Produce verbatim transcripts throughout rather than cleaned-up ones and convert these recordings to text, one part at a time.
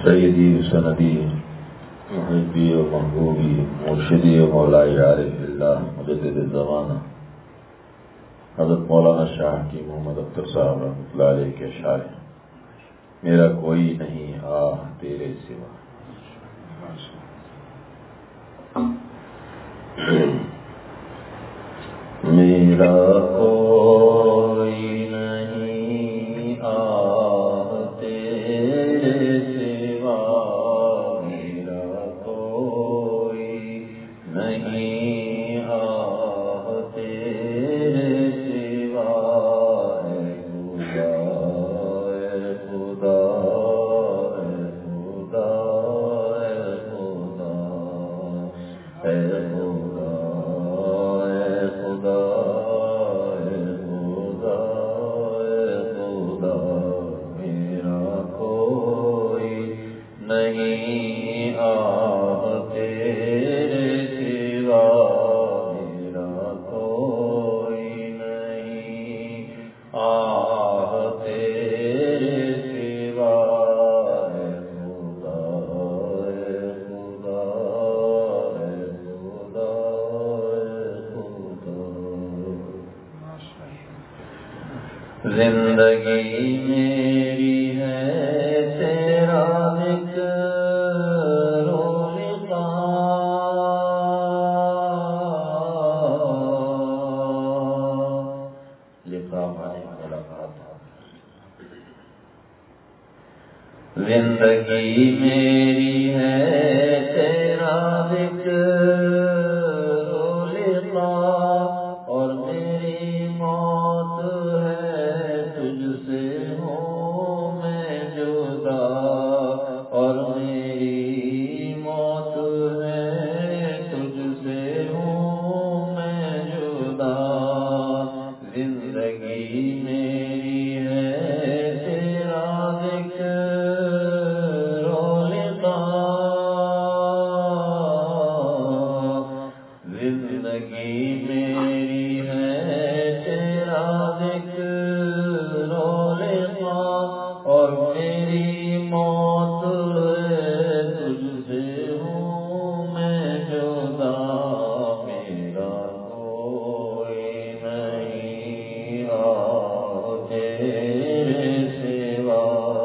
سیدی سندی محبی و محبوبی مرشدی و مولائی عارف اللہ مجدد زمانہ حضرت مولانا شاہ کی محمد اختر صاحب رحمۃ اللہ علیہ کے شاعر، میرا کوئی نہیں آہ تیرے سوا. میرا کوئی نہیں آہ تیرے سوا، میرا کوئی نہیں آہ تیرے سوا. اے خدا اے خدا اے خدا اے خدا اے خدا زندگی میری ہے تیرا ذکر و لقاء. لقاء مانے ملاقات. زندگی میری ہے تیرا ذکر و لقاء، اور میری موت ہے تجھ سے ہوں میں جدا، اور میری موت ہے تجھ سے ہوں میں جدا. زندگی میری ہے تیرا ذکر و لقاء، زندگی میری ہے تیرا ذکر و لقاء، اور میری موت ہے تجھ سے ہوں میں جدا. میرا کوئی نہیں آہ تیرے سوا.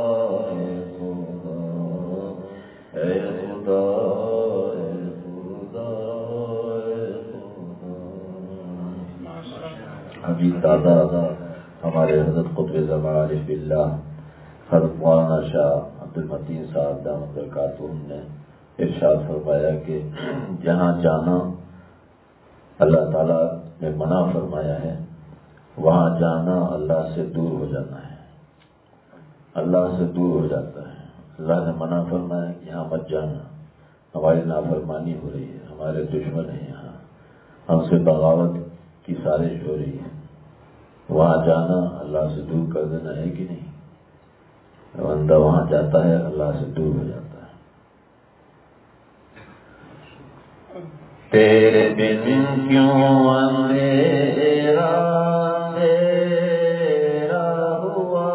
اے خدا اے خدا اے خدا. ابھی دادا ہمارے حضرت قطب زمان عارف باللہ حضرت مولانا شاہ عبد المتین صاحب دامت برکاتہم نے ارشاد فرمایا کہ جہاں جانا اللہ تعالیٰ نے منع فرمایا ہے، وہاں جانا اللہ سے دور ہو جانا ہے. اللہ سے دور ہو جاتا ہے. اللہ نے منع فرمایا کہ یہاں مت جانا، ہماری نافرمانی ہو رہی ہے، ہمارے دشمن ہیں یہاں، ہم سے بغاوت کی سازش ہو رہی ہے. وہاں جانا اللہ سے دور کر دینا ہے کہ نہیں؟ بندہ وہاں جاتا ہے اللہ سے دور ہو جاتا ہے. تیرے بن کیوں اندھیرا اندھیرا ہوا،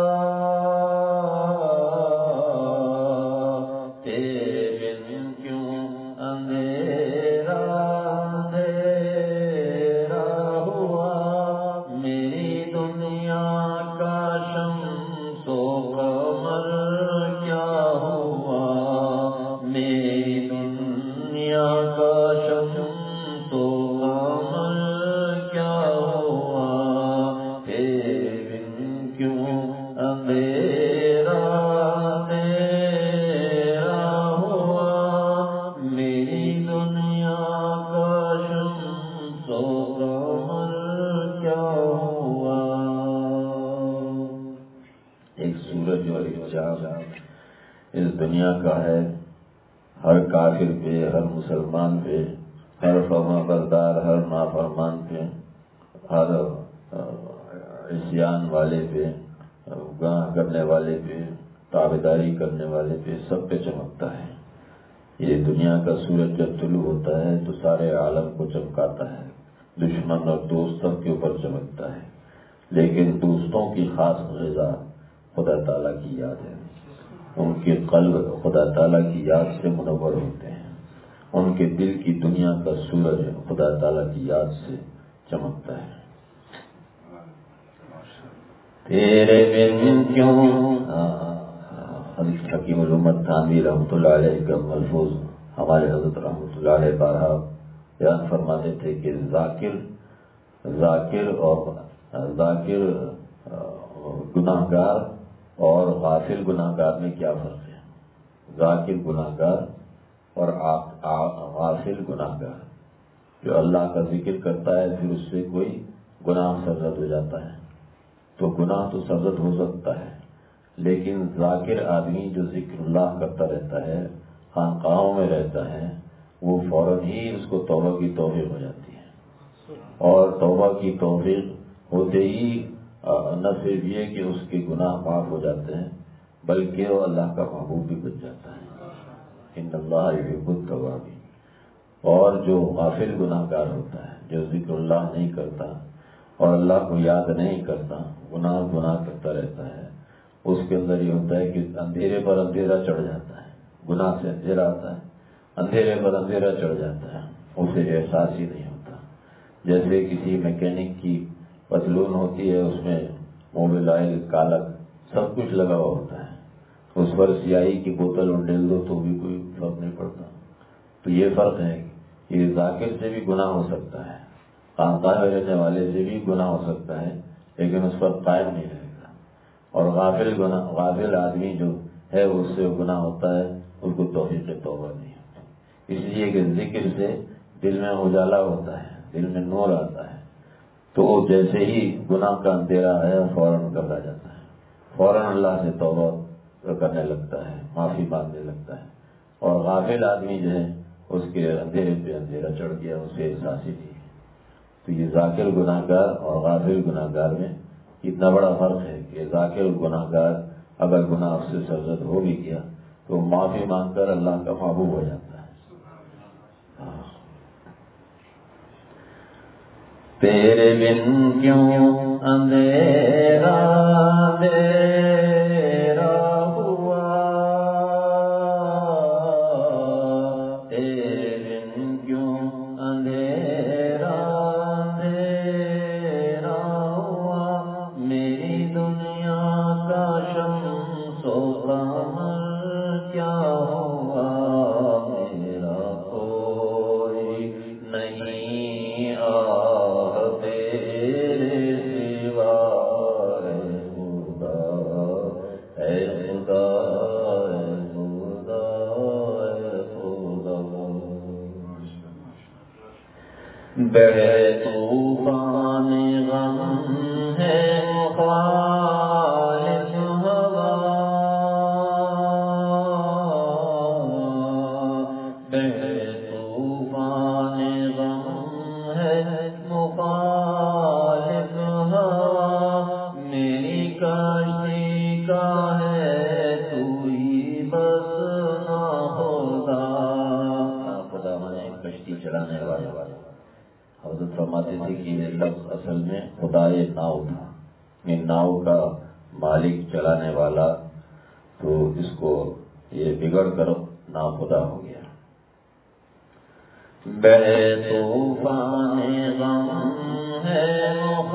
تیرے بن کیوں اندھیرا اندھیرا ہوا. میری دنیا کا شمس و قمر کیا ہوا، میری دنیا کا شمس و قمر کیا ہوا. تیرے بن کیوں اندھیرا اندھیرا ہوا، میری دنیا کا شمس و قمر کیا ہوا. ایک سورج اور ایک چاند اس دنیا کا ہے. ہر کافر پہ، ہر مسلمان پہ، ہر فرما بردار، ہر نافرمان پہ، ہر عصیان والے پہ، گناہ کرنے والے پہ، تابعداری کرنے والے پہ، سب پہ چمکتا ہے. یہ دنیا کا سورج جب طلوع ہوتا ہے تو سارے عالم کو چمکاتا ہے. دشمن اور دوست سب کے اوپر چمکتا ہے، لیکن دوستوں کی خاص غذا خدا تعالیٰ کی یاد ہے. ان کے قلب خدا تعالیٰ کی یاد سے منور ہوتے ہیں، ان کے دل کی دنیا کا سورج خدا تعالیٰ کی یاد سے چمکتا ہے۔ تیرے بن کیوں حضرت حکیم الامت تھانوی رحمۃ اللہ علیہ کا ملفوظ ہمارے حضرت رحمۃ اللہ علیہ بارہا بیان فرماتے تھے کہ ذاکر ذاکر اور ذاکر گناہ گار اور غافل گناہ گار میں کیا فرق ہے؟ ذاکر گناہ گار اور غافل گناہ گار، جو اللہ کا ذکر کرتا ہے پھر اس سے کوئی گناہ سرزد ہو جاتا ہے تو گناہ تو سرزد ہو سکتا ہے، لیکن ذاکر آدمی جو ذکر اللہ کرتا رہتا ہے، خانقاہوں میں رہتا ہے، وہ فوراً ہی اس کو توبہ کی توفیق ہو جاتی ہے، اور توبہ کی توفیق ہوتے ہی نہ صرف یہ کہ اس کے گناہ معاف ہو جاتے ہیں بلکہ وہ اللہ کا محبوب بھی بن جاتا ہے۔ ان اللہ یحب التوابین۔ اور جو غافل گناہ گار ہوتا ہے، جو ذکر اللہ نہیں کرتا اور اللہ کو یاد نہیں کرتا، گناہ گناہ کرتا رہتا ہے، اس کے اندر یہ ہوتا ہے کہ اندھیرے پر اندھیرا چڑھ جاتا ہے، گناہ سے اندھیرا آتا ہے، اندھیرے پر اندھیرا چڑھ جاتا ہے، اسے احساس ہی نہیں ہوتا۔ جیسے کسی میکینک کی پتلون ہوتی ہے، اس میں موبل آئل کالک سب کچھ لگا ہوا ہوتا ہے، اس پر سیاہی کی بوتل انڈیل دو تو بھی کوئی فرق نہیں پڑتا۔ تو یہ فرق ہے کہ ذاکر سے بھی گناہ ہو سکتا ہے، خانقاہ میں رہنے والے سے بھی گناہ ہو سکتا ہے، لیکن اس پر قائم نہیں رہے گا۔ اور غافل گناہ غافل آدمی جو ہے اس سے گناہ ہوتا ہے، اس کو توفیق توبہ نہیں ہوتی، اس لیے کہ ذکر سے دل میں اجالا ہوتا ہے، دل میں نور آتا ہے، تو وہ جیسے ہی گناہ کا اندھیرا آیا فوراً کرتا جاتا ہے، فوراً اللہ سے توبہ کرنے لگتا ہے، معافی مانگنے لگتا ہے۔ اور غافل آدمی جو ہے اس کے اندھیرے پہ اندھیرا چڑھ گیا، اسے احساس ہی نہیں ہے۔ تو یہ ذاکر گناہ گار اور غافل گناہ گار میں اتنا بڑا فرق ہے کہ ذاکر گناہ گار اگر گناہ اس سے سرزد ہو بھی گیا تو معافی مانگ کر اللہ کا محبوب ہو جاتا ہے۔ تیرے بن کیوں اندھیرا اندھیرا ہوا، تیرے بن کیوں اندھیرا اندھیرا ہوا، میری دنیا کا شمس و قمر کیا ہوا، میرا کوئی نہیں آ بڑے طوفان غم ہے مخالف ہوا، بڑے طوفان غم ہے مخالف ہوا، میری کشتی کا ہے تو ہی بس نہ ہوگا، خدا مانے کشتی چلانے والے والے حضرت فرماتے تھے کہ یہ لفظ اصل میں خدائے ناؤ تھا، یہ ناؤ کا مالک چلانے والا، تو اس کو یہ بگڑ کر ناخدا ہو گیا۔ بے طوفان غم ہے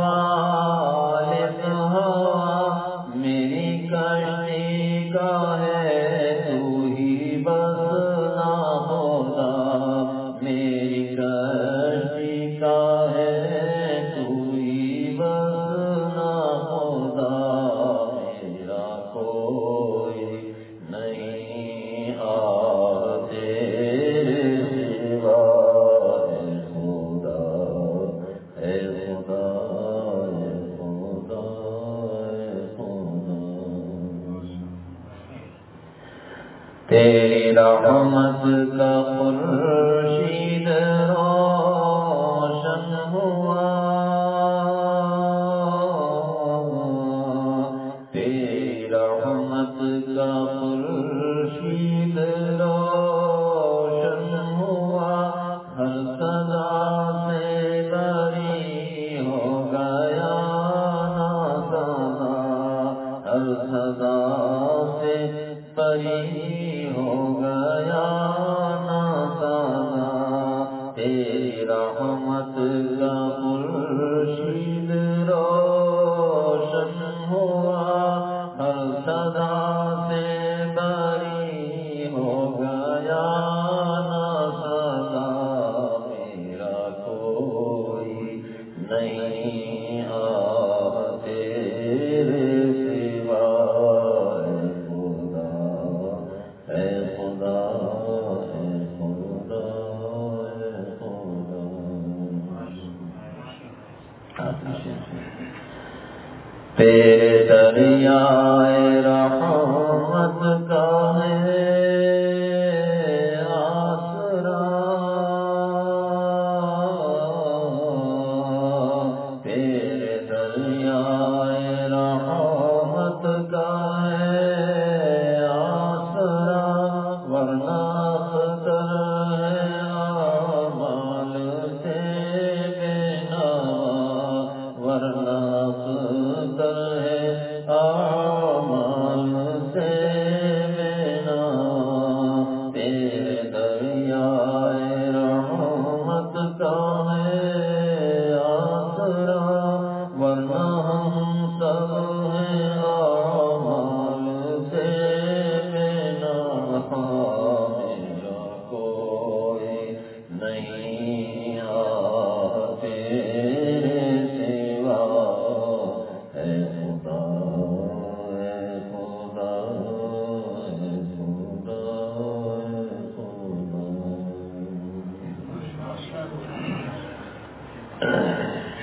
مخالف ہوا، میری کشتی کا ہے تو ہی بس نہ ہوگا، میری کشتی کا ہے تو ہی بس نہ ہوگا، میرا کوئی نہیں آ تیرے سوا، اے خدا اے خدا اے خدا اے خدا، تیری رحمت کا خورشید روشن ہوا، تیری رحمت کا خورشید روشن ہوا، ہر صدا سے بری ہو گیا نازانا، ہر صدا سے بری ہو گیا نا سانا، تیری رحمت کا خورشید روشن ہوا، ہر صدا سے بری ہو گیا نا سانا، میرا کوئی نہیں آہ تیرے سوا، اے خدا اے خدا اے خدا اے خدا، تیرے دریائے رحمت کا ہے آسرا، تیرے دریائے رحمت کا ہے آسرا، ورنہ خطر ہے اعمال سے بینوا، ورنہ خطر ہے اعمال سے بینوا، تیرے دریائے رحمت کا ہے آسرا، ورنہ ہم سب ہیں اعمال سے بینوا، میرا کوئی نہیں آہ تیرے سوا، اے خدا اے خدا اے خدا اے خدا۔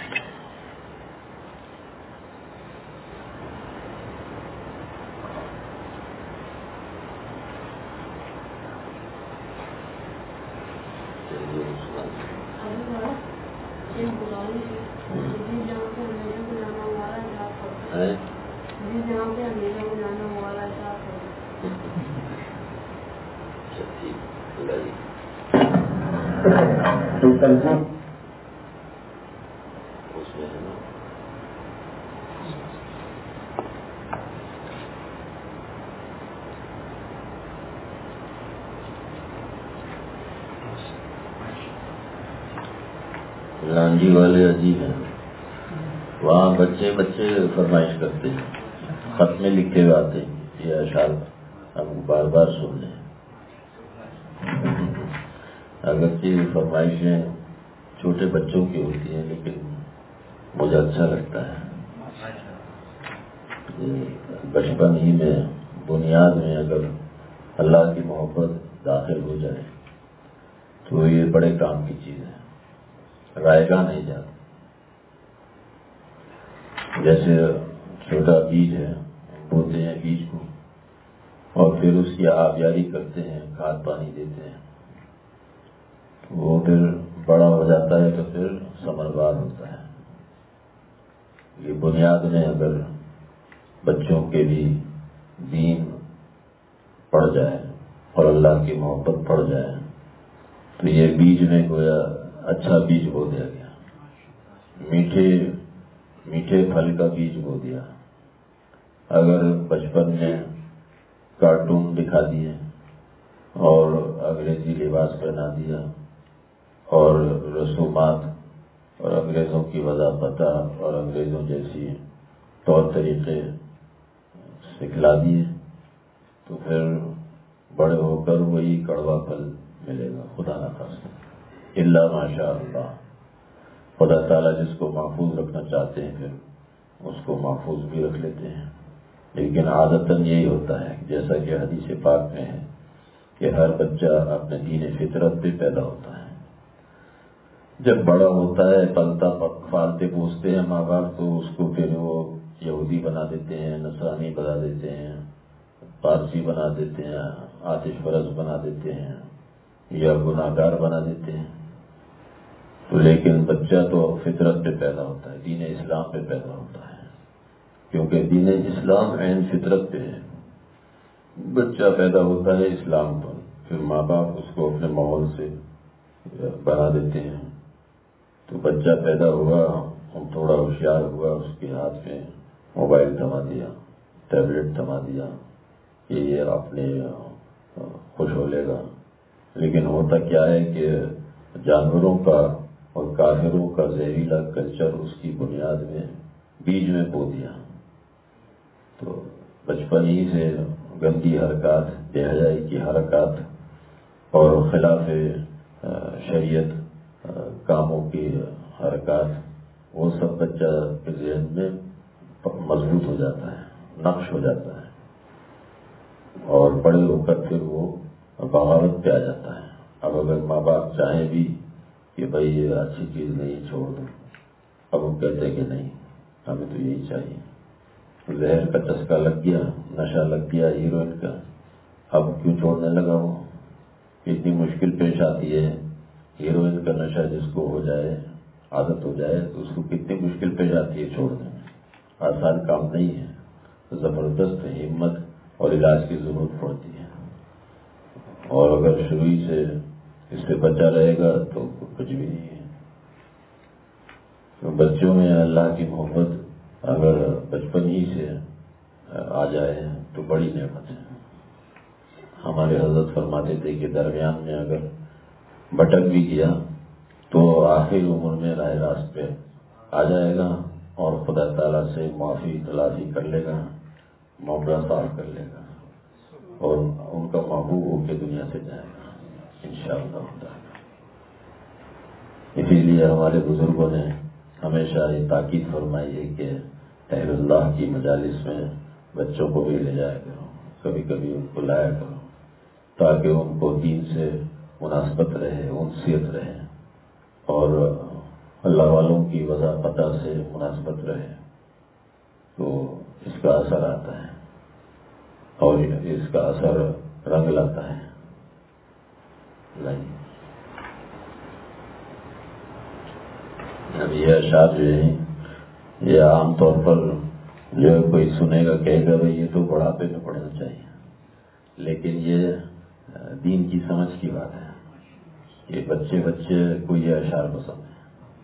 لانجی والے عجیب ہیں، وہاں بچے بچے فرمائش کرتے ہیں، خط میں لکھے ہوئے آتے ہیں، یہ اشعار ہم بار بار سن لیں، اگرچہ فرمائشیں چھوٹے بچوں کی ہوتی ہیں لیکن مجھے اچھا لگتا ہے، بچپن ہی میں بنیاد میں اگر اللہ کی محبت داخل ہو جائے تو یہ بڑے کام کی چیز ہے، رائے گا نہیں جاتا۔ جیسے چھوٹا بیج ہے، بوتے ہیں بیج کو اور پھر اس کی آبیاری کرتے ہیں، کھاد پانی دیتے ہیں، وہ پھر بڑا ہو جاتا ہے تو پھر ثمربار ہوتا ہے۔ یہ بنیاد میں اگر بچوں کے بھی دین پڑ جائے اور اللہ کی محبت پڑ جائے تو یہ بیج میں گویا اچھا بیج بو دیا گیا، میٹھے میٹھے پھل کا بیج بو دیا۔ اگر بچپن میں کارٹون دکھا دیے اور انگریزی لباس پہنا دیا اور رسومات اور انگریزوں کی وضاحت اور انگریزوں جیسی طور طریقے سکھلا دیے تو پھر بڑے ہو کر وہی کڑوا پھل ملے گا، خدا نہ خواستہ، الا ماشاء اللہ۔ خدا تعالیٰ جس کو محفوظ رکھنا چاہتے ہیں پھر اس کو محفوظ بھی رکھ لیتے ہیں، لیکن عادتاً یہی ہوتا ہے جیسا کہ حدیث پاک میں ہے کہ ہر بچہ اپنے دین فطرت پہ پیدا ہوتا ہے۔ جب بڑا ہوتا ہے پلتا پالتے پوستے ہیں ماں باپ تو اس کو پھر وہ یہودی بنا دیتے ہیں، نصرانی بنا دیتے ہیں، پارسی بنا دیتے ہیں، آتش پرست بنا دیتے ہیں یا گناہ گار بنا دیتے ہیں۔ تو لیکن بچہ تو فطرت پہ پیدا ہوتا ہے، دین اسلام پہ پیدا ہوتا ہے، کیونکہ دین اسلام عین فطرت پہ ہے۔ بچہ پیدا ہوتا ہے اسلام پر، پھر ماں باپ اس کو اپنے ماحول سے بنا دیتے ہیں۔ تو بچہ پیدا ہوا، تھوڑا ہوشیار ہوا، اس کے ہاتھ میں موبائل تھما دیا، ٹیبلٹ تھما دیا، یہ آپ نے خوش ہو لے گا، لیکن ہوتا کیا ہے کہ جانوروں کا اور کافروں کا زہریلا کلچر اس کی بنیاد میں بیج میں بو دیا، تو بچپن ہی سے گندی حرکات، بے حیائی کی حرکات اور خلاف شریعت کاموں کی حرکات، وہ سب بچہ کے ذہن میں مضبوط ہو جاتا ہے، نقش ہو جاتا ہے، اور بڑے ہو کر پھر وہ بغاوت پہ آ جاتا ہے۔ اب اگر ماں باپ چاہیں بھی کہ بھائی یہ اچھی چیز نہیں، چھوڑ دو، اب وہ کہتے کہ نہیں، ہمیں تو یہی چاہیے۔ زہر کا چسکا لگ گیا، نشہ لگ گیا ہیروئن کا، اب کیوں چھوڑنے لگا؟ وہ اتنی مشکل پیش آتی ہے، ہیروئن کا نشہ جس کو ہو جائے، عادت ہو جائے، تو اس کو کتنی مشکل پیش آتی ہے چھوڑنے میں، آسان کام نہیں ہے، زبردست ہمت اور علاج کی ضرورت پڑتی ہے، اور اگر شروع ہی سے اس سے بچا رہے گا تو کچھ بھی نہیں ہے۔ تو بچوں میں اللہ کی محبت اگر بچپن ہی سے آ جائے تو بڑی نعمت ہے۔ ہمارے حضرت فرماتے تھے کہ درمیان میں اگر بھٹک بھی گیا تو آخر عمر میں راہ راست پہ آ جائے گا اور خدا تعالیٰ سے معافی تلافی کر لے گا، معاملہ صاف کر لے گا اور ان کا محبوب ہو کے دنیا سے جائے گا انشاءاللہ تعالیٰ۔ اسی لیے ہمارے بزرگوں نے ہمیشہ یہ تاکید فرمائی ہے کہ اہل اللہ کی مجالس میں بچوں کو بھی لے جایا کرو، کبھی کبھی ان کو لایا کرو، تاکہ ان کو دین سے مناسبت رہے، انسیت رہے، اور اللہ والوں کی وضاحت سے مناسبت رہے، تو اس کا اثر آتا ہے اور اس کا اثر رنگ لاتا ہے۔ اب یہ اشعار جو ہیں یہ عام طور پر جو کوئی سنے گا کہے گا بھائی یہ تو بڑھاپے میں پڑھنا چاہیے، لیکن یہ دین کی سمجھ کی بات ہے کہ بچے بچے کو یہ اشعار پسند ہے۔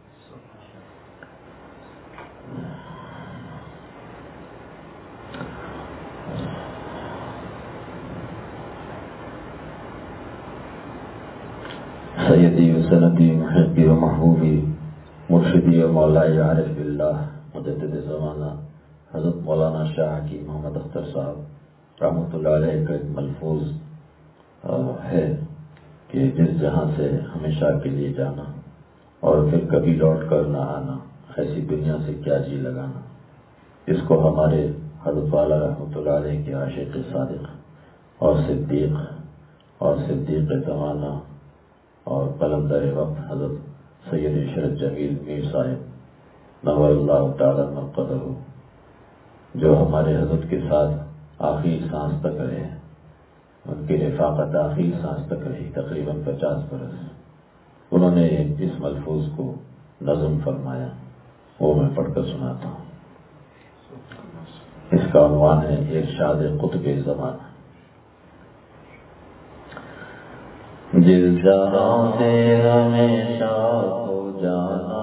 سیدی و سندی محبی و محبوبی مرشدی و مولائی عارف باللہ مجدد زمانہ حضرت مولانا شاہ کی محمد اختر صاحب رحمۃ اللہ علیہ کا ایک ملفوظ ہے کہ جس جہاں سے ہمیشہ کے لیے جانا اور پھر کبھی لوٹ کر نہ آنا، ایسی دنیا سے کیا جی لگانا۔ اس کو ہمارے حضرت والا رحمۃ اللہ علیہ کے عاشق صادق اور صدیق اور صدیق زمانہ اور قلندر وقت حضرت سید عشرت جمیل میر صاحب نور اللہ تعالیٰ مرقدہ، جو ہمارے حضرت کے ساتھ آخری سانس تک رہے، ان کی رفاقت آخری سانس تک رہی، تقریباً پچاس برس، انہوں نے اس ملفوظ کو نظم فرمایا، وہ میں پڑھ کر سناتا ہوں۔ اس کا عنوان ہے ارشاد قطب زمانہ۔ جس جہاں سے ہمیشہ ہو جانا،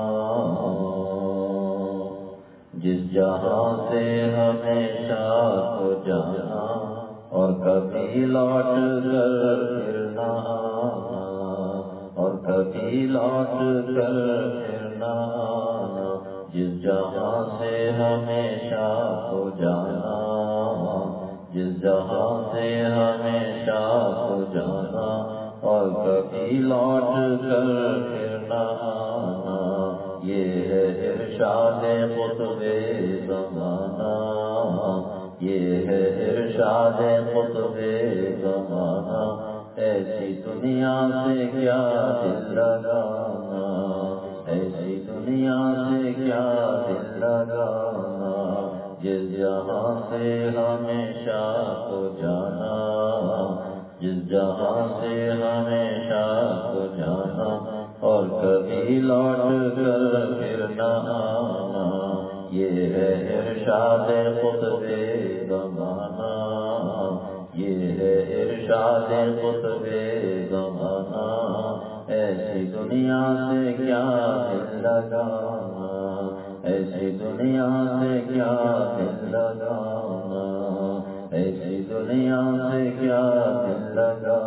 جس جہاں سے ہمیشہ ہو جانا، اور کبھی لوٹ کر پھر نہ آنا، اور کبھی لوٹ کر پھر نہ آنا، جس جہاں سے ہمیشہ ہو جانا، جس جہاں سے ہمیشہ ہو جانا، اور کبھی لوٹ کر پھر نہ آنا، یہ ہے ارشاد قطب زمانہ، یہ ہے ارشاد قطب زمانہ، ایسی دنیا سے کیا دل لگانا، ایسی دنیا سے کیا دل لگانا، جس جہاں سے ہمیشہ ہو جانا، جس جہاں سے ہمیشہ ہو جانا، اور کبھی لوٹ کر پھر نہ آنا، یہ ہے ارشاد قطب زمانہ، یہ ہے ارشاد قطب زمانہ، ایسی دنیا سے کیا دل لگانا، ایسی دنیا سے کیا دل لگانا، ایسی دنیا سے کیا دل لگانا۔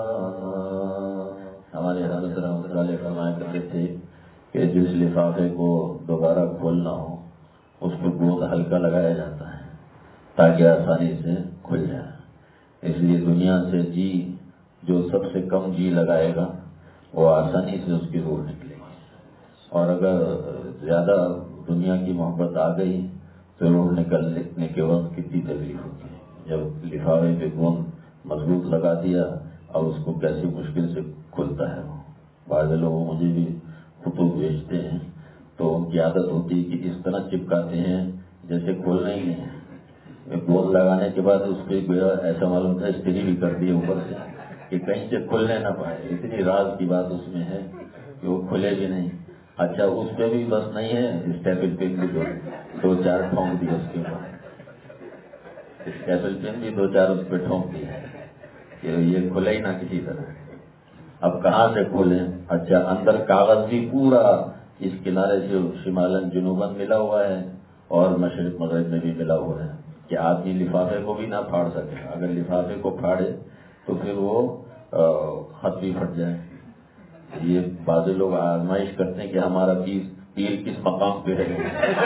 فرمایا کرتے تھے کہ جس لفافے کو دوبارہ کھولنا ہو اس پہ گوند ہلکا لگایا جاتا ہے تاکہ آسانی سے کھل جائے. اس لیے دنیا سے جی جو سب سے کم جی لگائے گا وہ آسانی سے اس کی روح نکلے گی, اور اگر زیادہ دنیا کی محبت آ گئی تو روح نکلنے کے وقت کتنی تکلیف ہوتی ہے. جب لفافے پہ گوند مضبوط لگا دیا اور اس کو کیسی مشکل سے کھلتا ہے. وہ بعض لوگ مجھے بھی خطوط بھیجتے ہیں تو ان کی عادت ہوتی ہے کہ اس طرح چپکاتے ہیں جیسے کھولنا ہی نہیں ہے. گوند لگانے کے بعد اس پہ ایسا معلوم تھا استری بھی کر دی اوپر سے کہ کہیں سے کھلنے نہ پائے. اتنی راز کی بات اس میں ہے کہ وہ کھلے بھی نہیں. اچھا اس پہ بھی بس نہیں ہے, اسٹیپل پین بھی دو دو چار ٹھونک دی اس کے اوپر, اسٹیپل پین بھی دو چار اس پہ ٹھونک دی ہے کہ یہ کھلے ہی نہ کسی طرح. اب کہاں سے کھولیں؟ اچھا اندر کاغذ بھی پورا اس کنارے سے شمالن جنوباً ملا ہوا ہے اور مشرق مغرب میں بھی ملا ہوا ہے کہ آدمی لفافے کو بھی نہ پھاڑ سکے. اگر لفافے کو پھاڑے تو پھر وہ خط بھی پھٹ جائے. یہ بعض لوگ آزمائش کرتے ہیں کہ ہمارا پیر پیر کس مقام پہ ہے.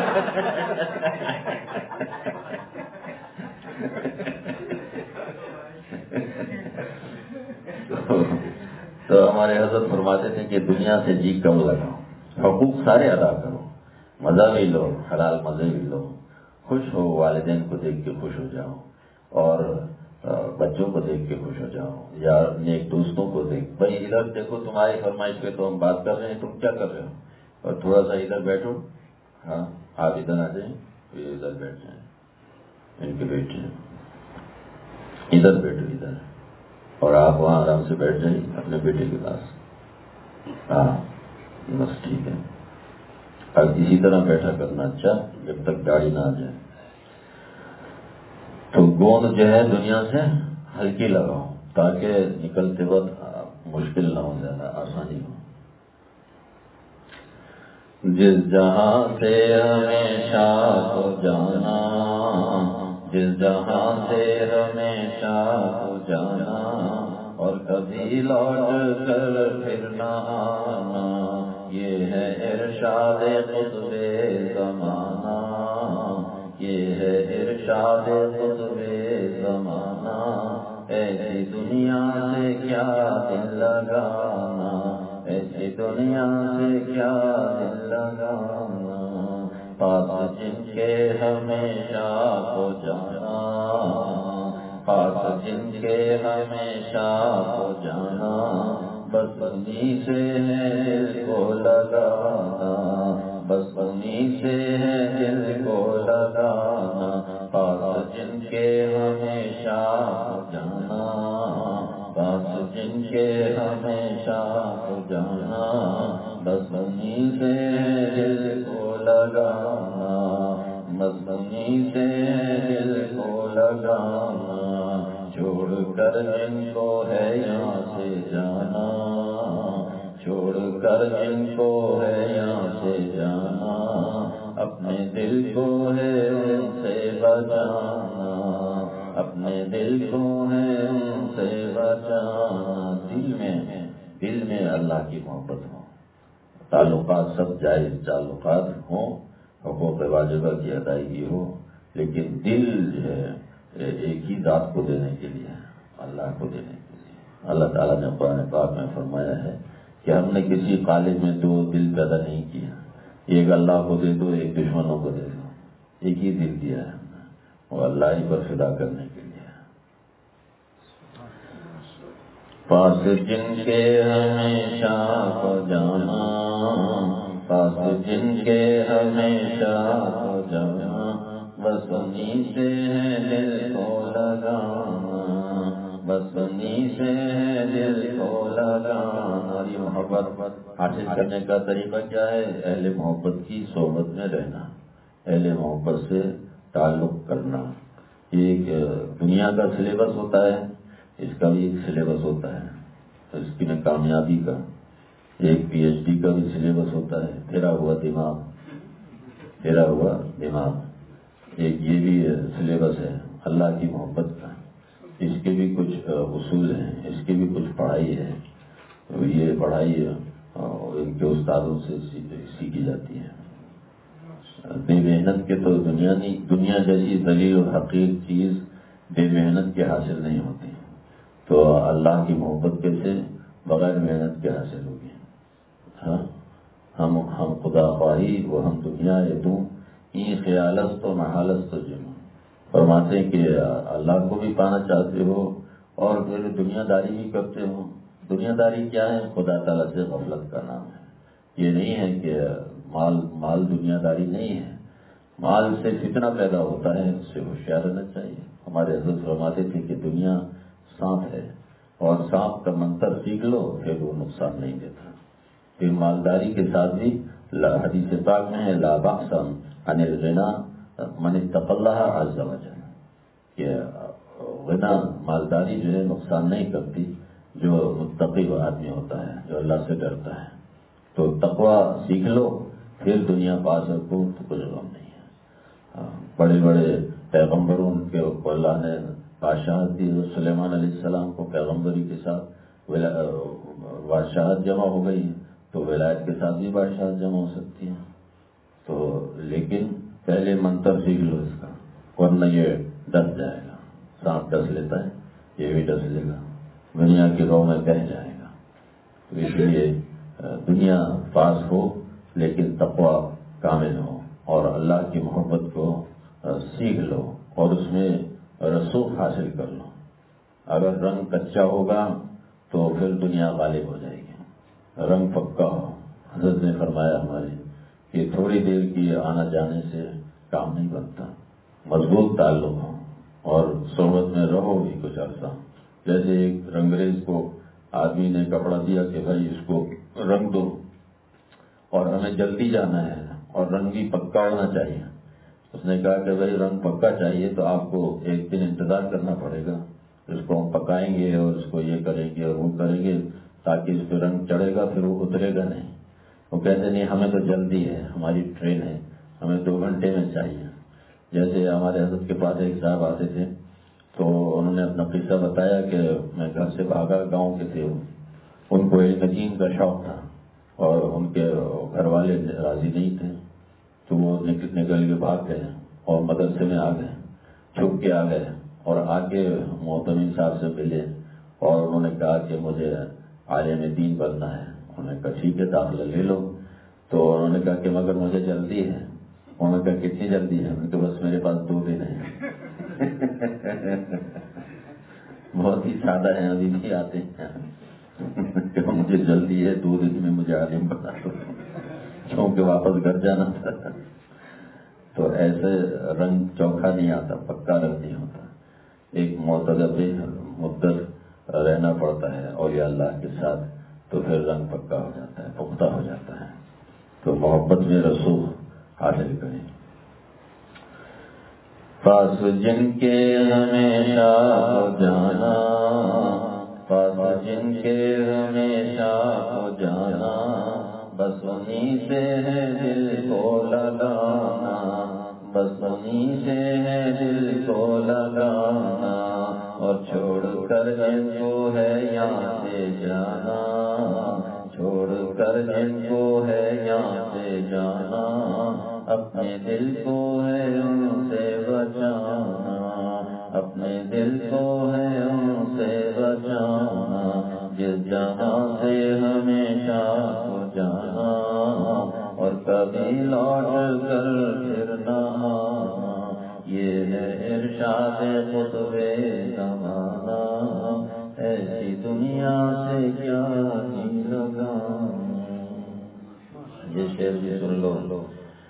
تو ہمارے حضرت فرماتے تھے کہ دنیا سے جی کم لگاؤ, حقوق سارے ادا کرو, مزہ بھی لو, حلال مزے بھی لو, خوش ہو, والدین کو دیکھ کے خوش ہو جاؤ اور بچوں کو دیکھ کے خوش ہو جاؤ یا نیک دوستوں کو دیکھ. بھائی ادھر دیکھو, تمہاری فرمائش پہ تو ہم بات کر رہے ہیں, تم کیا کر رہے ہو, اور تھوڑا سا ادھر بیٹھو. ہاں آپ ادھر آ جائیں, یہ ادھر بیٹھ جائیں, ان کے بیٹھے ادھر بیٹھو ادھر, اور آپ وہاں آرام سے بیٹھ جائیں اپنے بیٹے کے پاس. ہاں بس ٹھیک ہے. اب اسی طرح بیٹھا کرنا اچھا جب تک گاڑی نہ آ جائے. تو گوند جو ہے دنیا سے ہلکی لگاؤ تاکہ نکلتے وقت مشکل نہ ہو, زیادہ آسانی ہو. جس جہاں سے ہمیشہ کو جانا, جس جہاں سے ہمیشہ کو جانا, اور کبھی لوٹ کر پھر نہ آنا, یہ ہے ارشاد قطب زمانہ, یہ ہے ارشاد قطب زمانہ. ایسی دنیا سے کیا دل لگانا, ایسی دنیا سے کیا دل لگانا, پاس جن کے ہمیشہ کو جانا, پاس جن کے ہمیشہ کو جانا, بس انہی سے ہے دل کو لگانا, بس انہی سے ہے دل کو لگانا, پاس جن کے ہمیشہ کو جانا, پاس جن کے ہمیشہ کو جانا, بس انہی سے ہے دل کو لگانا, بس انہی سے ہے دل کو لگانا. چھوڑ کر جن کو ہے یہاں سے جانا, چھوڑ کر جن کو ہے یہاں سے جانا, اپنے دل کو ہے ان سے بچانا, اپنے دل کو ہے ان سے بچانا. دل میں دل میں اللہ کی محبت ہو, تعلقات سب جائز تعلقات ہوں, حقوق واجبہ کی ادائیگی ہو, لیکن دل جو ہے ایک ہی ذات کو دینے کے لیے, اللہ کو دینے کے لیے. اللہ تعالیٰ نے قرآن پاک میں فرمایا ہے کہ ہم نے کسی خالق میں دو دل پیدا نہیں کیا, ایک اللہ کو دے دو, ایک دشمنوں کو دے دو, ایک ہی دل دیا ہے ہم نے, وہ اللہ ہی پر فدا کرنے کے لیے. پاس جن کے ہمیشہ کو جانا, پاس جن کے ہمیشہ کو جانا, بس انہی سے ہے دل کو لگانا, بس انہی سے ہے دل کو لگانا. یہ محبت حاصل کرنے کا طریقہ کیا ہے؟ اہل محبت کی صحبت میں رہنا, اہل محبت سے تعلق کرنا. یہ ایک دنیا کا سلیبس ہوتا ہے, اس کا بھی ایک سلیبس ہوتا ہے, اس کی میں کامیابی کا ایک پی ایچ ڈی کا بھی سلیبس ہوتا ہے. پھیرا ہوا دماغ, پھیرا ہوا دماغ ایک یہ بھی سلیبس ہے اللہ کی محبت کا. اس کے بھی کچھ اصول ہیں, اس کی بھی کچھ پڑھائی ہے. یہ پڑھائی ان کے استادوں سے سیکھی جاتی ہے۔ بے محنت کے تو دنیا نہیں، دنیا جیسی ذلیل و حقیر چیز بے محنت کے حاصل نہیں ہوتی، تو اللہ کی محبت کیسے بغیر محنت کے حاصل ہوگی؟ ہاں ہم ہم خدا خواہی وہ ہم دنیا ہے دوں این خیالست و محالست و جنوں، فرماتے ہیں کہ اللہ کو بھی پانا چاہتے ہو اور پھر دنیا داری بھی کرتے ہو۔ دنیا داری کیا ہے؟ خدا تعالیٰ سے غفلت کا نام ہے۔ یہ نہیں ہے کہ مال مال دنیا داری نہیں ہے، مال سے فتنہ پیدا ہوتا ہے، اس سے ہوشیار رہنا چاہیے۔ ہمارے حضرت فرماتے تھے کہ دنیا سانپ ہے اور سانپ کا منتر سیکھ لو پھر وہ نقصان نہیں دیتا۔ پھر مالداری کے ساتھ بھی حدیث پاک میں ہے لا بأس عن الغنى من اتقى الله عز وجل، کہ غنا مالداری جو ہے نقصان نہیں کرتی جو متقی آدمی ہوتا ہے، جو اللہ سے ڈرتا ہے۔ تو تقوی سیکھ لو پھر دنیا پا سکو تو کچھ غم نہیں ہے۔ بڑے بڑے پیغمبروں کے اللہ نے بادشاہت دی، سلیمان علیہ السلام کو پیغمبری کے ساتھ بادشاہت جمع ہو گئی تو ولایت کے ساتھ بھی بادشاہت جمع ہو سکتی ہے۔ تو لیکن پہلے منتر سیکھ لو اس کا، ورنہ یہ ڈس جائے گا۔ سانپ ڈس لیتا ہے، یہ بھی ڈس لے گا، دنیا کی رو میں بہہ جائے گا۔ تو اس لیے دنیا پاس ہو لیکن تقوی کامل ہو اور اللہ کی محبت کو سیکھ لو اور اس میں رسوخ حاصل کر لو۔ اگر رنگ کچا ہوگا تو پھر دنیا غالب ہو جائے گی، رنگ پکا ہو۔ حضرت نے فرمایا ہمارے کہ تھوڑی دیر کی آنا جانے سے کام نہیں بنتا، مضبوط تعلق ہو اور صحبت میں رہو بھی کچھ عرصہ۔ جیسے ایک رنگریز کو آدمی نے کپڑا دیا کہ بھائی اس کو رنگ دو اور ہمیں جلدی جانا ہے اور رنگ بھی پکا ہونا چاہیے۔ اس نے کہا کہ بھائی رنگ پکا چاہیے تو آپ کو ایک دن انتظار کرنا پڑے گا، اس کو ہم پکائیں گے اور اس کو یہ کریں گے اور وہ کریں گے تاکہ اس پہ رنگ چڑھے گا پھر وہ اترے گا نہیں۔ وہ کہتے نہیں ہمیں تو جلدی ہے، ہماری ٹرین ہے، ہمیں دو گھنٹے میں چاہیے۔ جیسے ہمارے حضرت کے پاس ایک صاحب آتے تھے تو انہوں نے اپنا قصہ بتایا کہ میں گھر سے بھاگا، گاؤں کے تھے، ان کو علم دین کا شوق تھا اور ان کے گھر والے راضی نہیں تھے تو وہ نکل نکل کے بھاگ گئے اور مدرسے میں آ گئے، چھپ کے آ گئے اور آ کے محتمین صاحب سے ملے اور انہوں نے کہا کہ مجھے عالم دین بننا ہے۔ انہوں نے کہا ٹھیک ہے داخلہ لے لو۔ تو انہوں نے کہا کہ مگر مجھے جلدی ہے۔ انہوں نے کہا کتنی جلدی ہے؟ تو بس میرے پاس دو دن ہے۔ بہت ہی سادہ ہے، ابھی بھی آتے ہیں کہ مجھے جلدی ہے، دو دن میں مجھے عالم بنا دو، کیونکہ واپس گھر جانا تھا۔ تو ایسے رنگ چوکھا نہیں آتا، پکا رنگ نہیں ہوتا، ایک معتدل مدت رہنا پڑتا ہے اور یا اللہ کے ساتھ تو پھر رنگ پکا ہو جاتا ہے، پختہ ہو جاتا ہے۔ تو محبت میں رسوخ حاصل کریں۔ پاس جن کے ہمیشہ ہو جانا، پاس جن کے ہمیشہ ہو جانا، بس انہیں سے ہے دل کو لگانا، بس انہیں سے ہے دل کو لگانا، اور چھوڑ کر جن کو ہے یہاں سے جانا، چھوڑ کر جن کو ہے یہاں سے جانا، اپنے دل کو ہے ان سے بچانا، اپنے دل کو ہے ان سے بچانا، جس جہاں سے ہمیشہ ہو جانا اور کبھی لوٹ کر پھر نہ آنا، یہ ہے ارشاد قطب زمانہ، ایسی دنیا سے کیا جی لگانا۔ یہ شعر بھی سن لو۔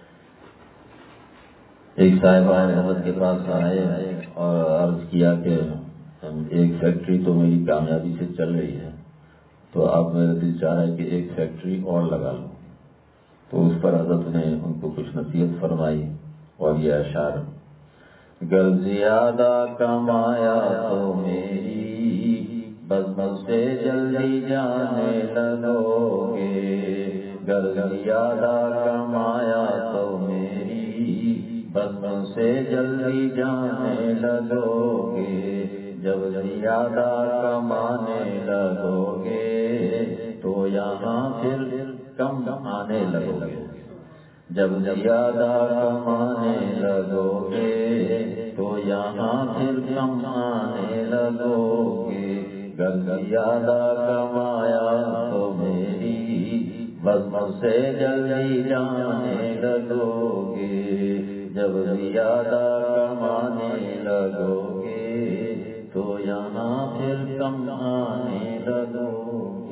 ایک صاحب حضرت کے پاس آئے اور عرض کیا کہ ایک فیکٹری تو میری کامیابی سے چل رہی ہے تو اب میرا دل چاہ رہا ہے کہ ایک فیکٹری اور لگا لوں۔ تو اس پر حضرت نے ان کو کچھ نصیحت فرمائی اور یہ اشعار: گر زیادہ کمایا تو میری بس مجھ سے جلدی جانے لگو گے، گر زیادہ کمایا تو میری بس مجھ سے جلدی جانے لگو گے، جب زیادہ کمانے لگو گے تو یہاں پھر کم آنے لگو گے، جب زیادہ کمانے لگو گے تو یہاں پھر کم آنے لگو گے، گر زیادہ کمایا تو میری بزم سے جلدی جانے لگو گے، جب زیادہ کمانے لگو گے تو یہاں پھر کم آنے لگو گے۔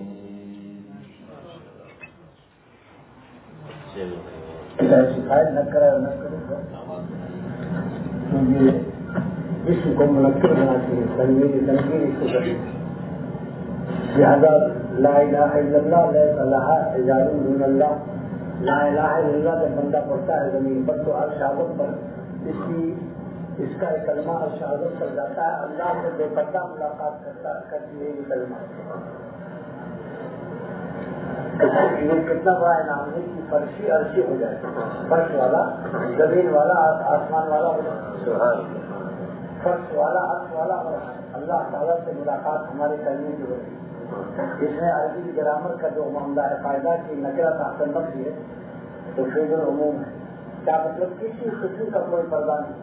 شکایت نہ کرے نہ کرے کیونکہ جسم کو منقل بناتی ہے، تنویر تنقید اس کو کرتی ہے، لہذا لا الہ الا اللہ لیس لہا حجاب دون اللہ، لا الہ الا اللہ جب بندہ پڑھتا ہے زمین پر تو عرش اعظم پر اس کی اس کا ایک کلمہ عرش اعظم پر جاتا ہے، اللہ سے بے پردہ ملاقات کرتا کرتی ہے یہ کلمہ۔ یہ کتنا بڑا انعام ہے کہ فرشی عرشی ہو جائے، فرش والا زمین والا آسمان والا ہو جائے، فرش والا عرش والا ہو، اللہ تعالیٰ سے ملاقات ہمارے کرنے کی ہوتی ہے۔ اس میں عربی گرامر کا جو معاملہ ہے قاعدہ کی نکرہ تحت النفی ہے تو فیض العموم ہے، کیا مطلب کسی قسم کا کوئی پردہ نہیں،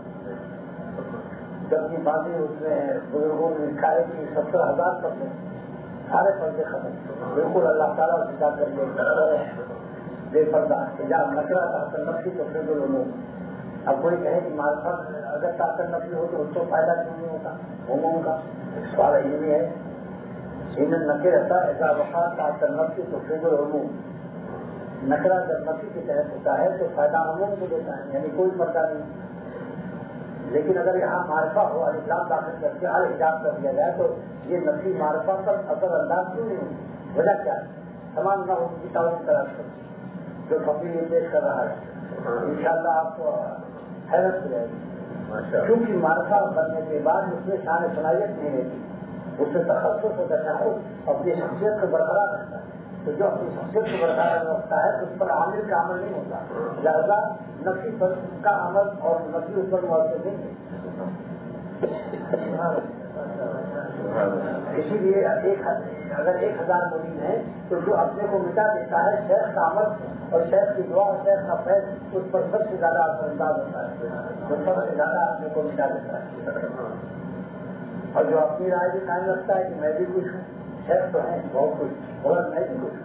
جبکہ بعض اس میں بزرگوں نے لکھا ہے کہ ستر ہزار پردے سارے پردے ختم، بالکل اللہ تعالیٰ سے جا کر کے بے پردہ حجاب نکرہ تحت النفی تو فیض العموم۔ اب کوئی کہے کہ معرفت اگر تحت النفی ہو تو اس کو فائدہ کیوں نہیں ہوتا عموم کا؟ سوال علمی ہے، ان نکرہ اذا وقعت تحت النفی تو فیض العموم، نکرہ جب نفی کے تحت ہوتا ہے تو فائدہ عموم کو دیتا ہے، یعنی کوئی پردہ نہیں۔ لیکن اگر یہاں معرفہ ہو الحجاب داخل کر کے الحجاب کر دیا جائے تو یہ نفی معرفہ پر اثر انداز کیوں نہیں ہوتی؟ وجہ کیا ہے؟ تمام نہ ان کی تعاون تلاش کرتی جو فقیر یہ پیش کر رہا ہے، انشاءاللہ آپ کو حیرت ہو جائے گی، کیونکہ معرفہ بننے کے بعد اس میں شان صلاحیت نہیں رہتی، اس سے تخصص و تشخص اپنی شخصیت کو برقرار رکھتا ہے، تو جو اپنی شخصیت کو برقرار رکھتا ہے اس پر عامل کا عمل نہیں ہوتا، لہذا نفی پر کا عمل اور نفی اس پر موثر نہیں ہے۔ اسی لیے ایک اگر ایک ہزار مرید ہیں تو جو اپنے کو مٹا دیتا ہے شیخ کا عمل اور شیخ کی دعا اور شیخ کا فیض اس پر سب سے زیادہ اثر انداز ہوتا ہے، جو سب سے زیادہ اپنے کو مٹا دیتا ہے، اور جو اپنی رائے بھی قائم رکھتا ہے کہ میں بھی کچھ ہوں، شیخ تو ہیں بہت کچھ اور میں بھی کچھ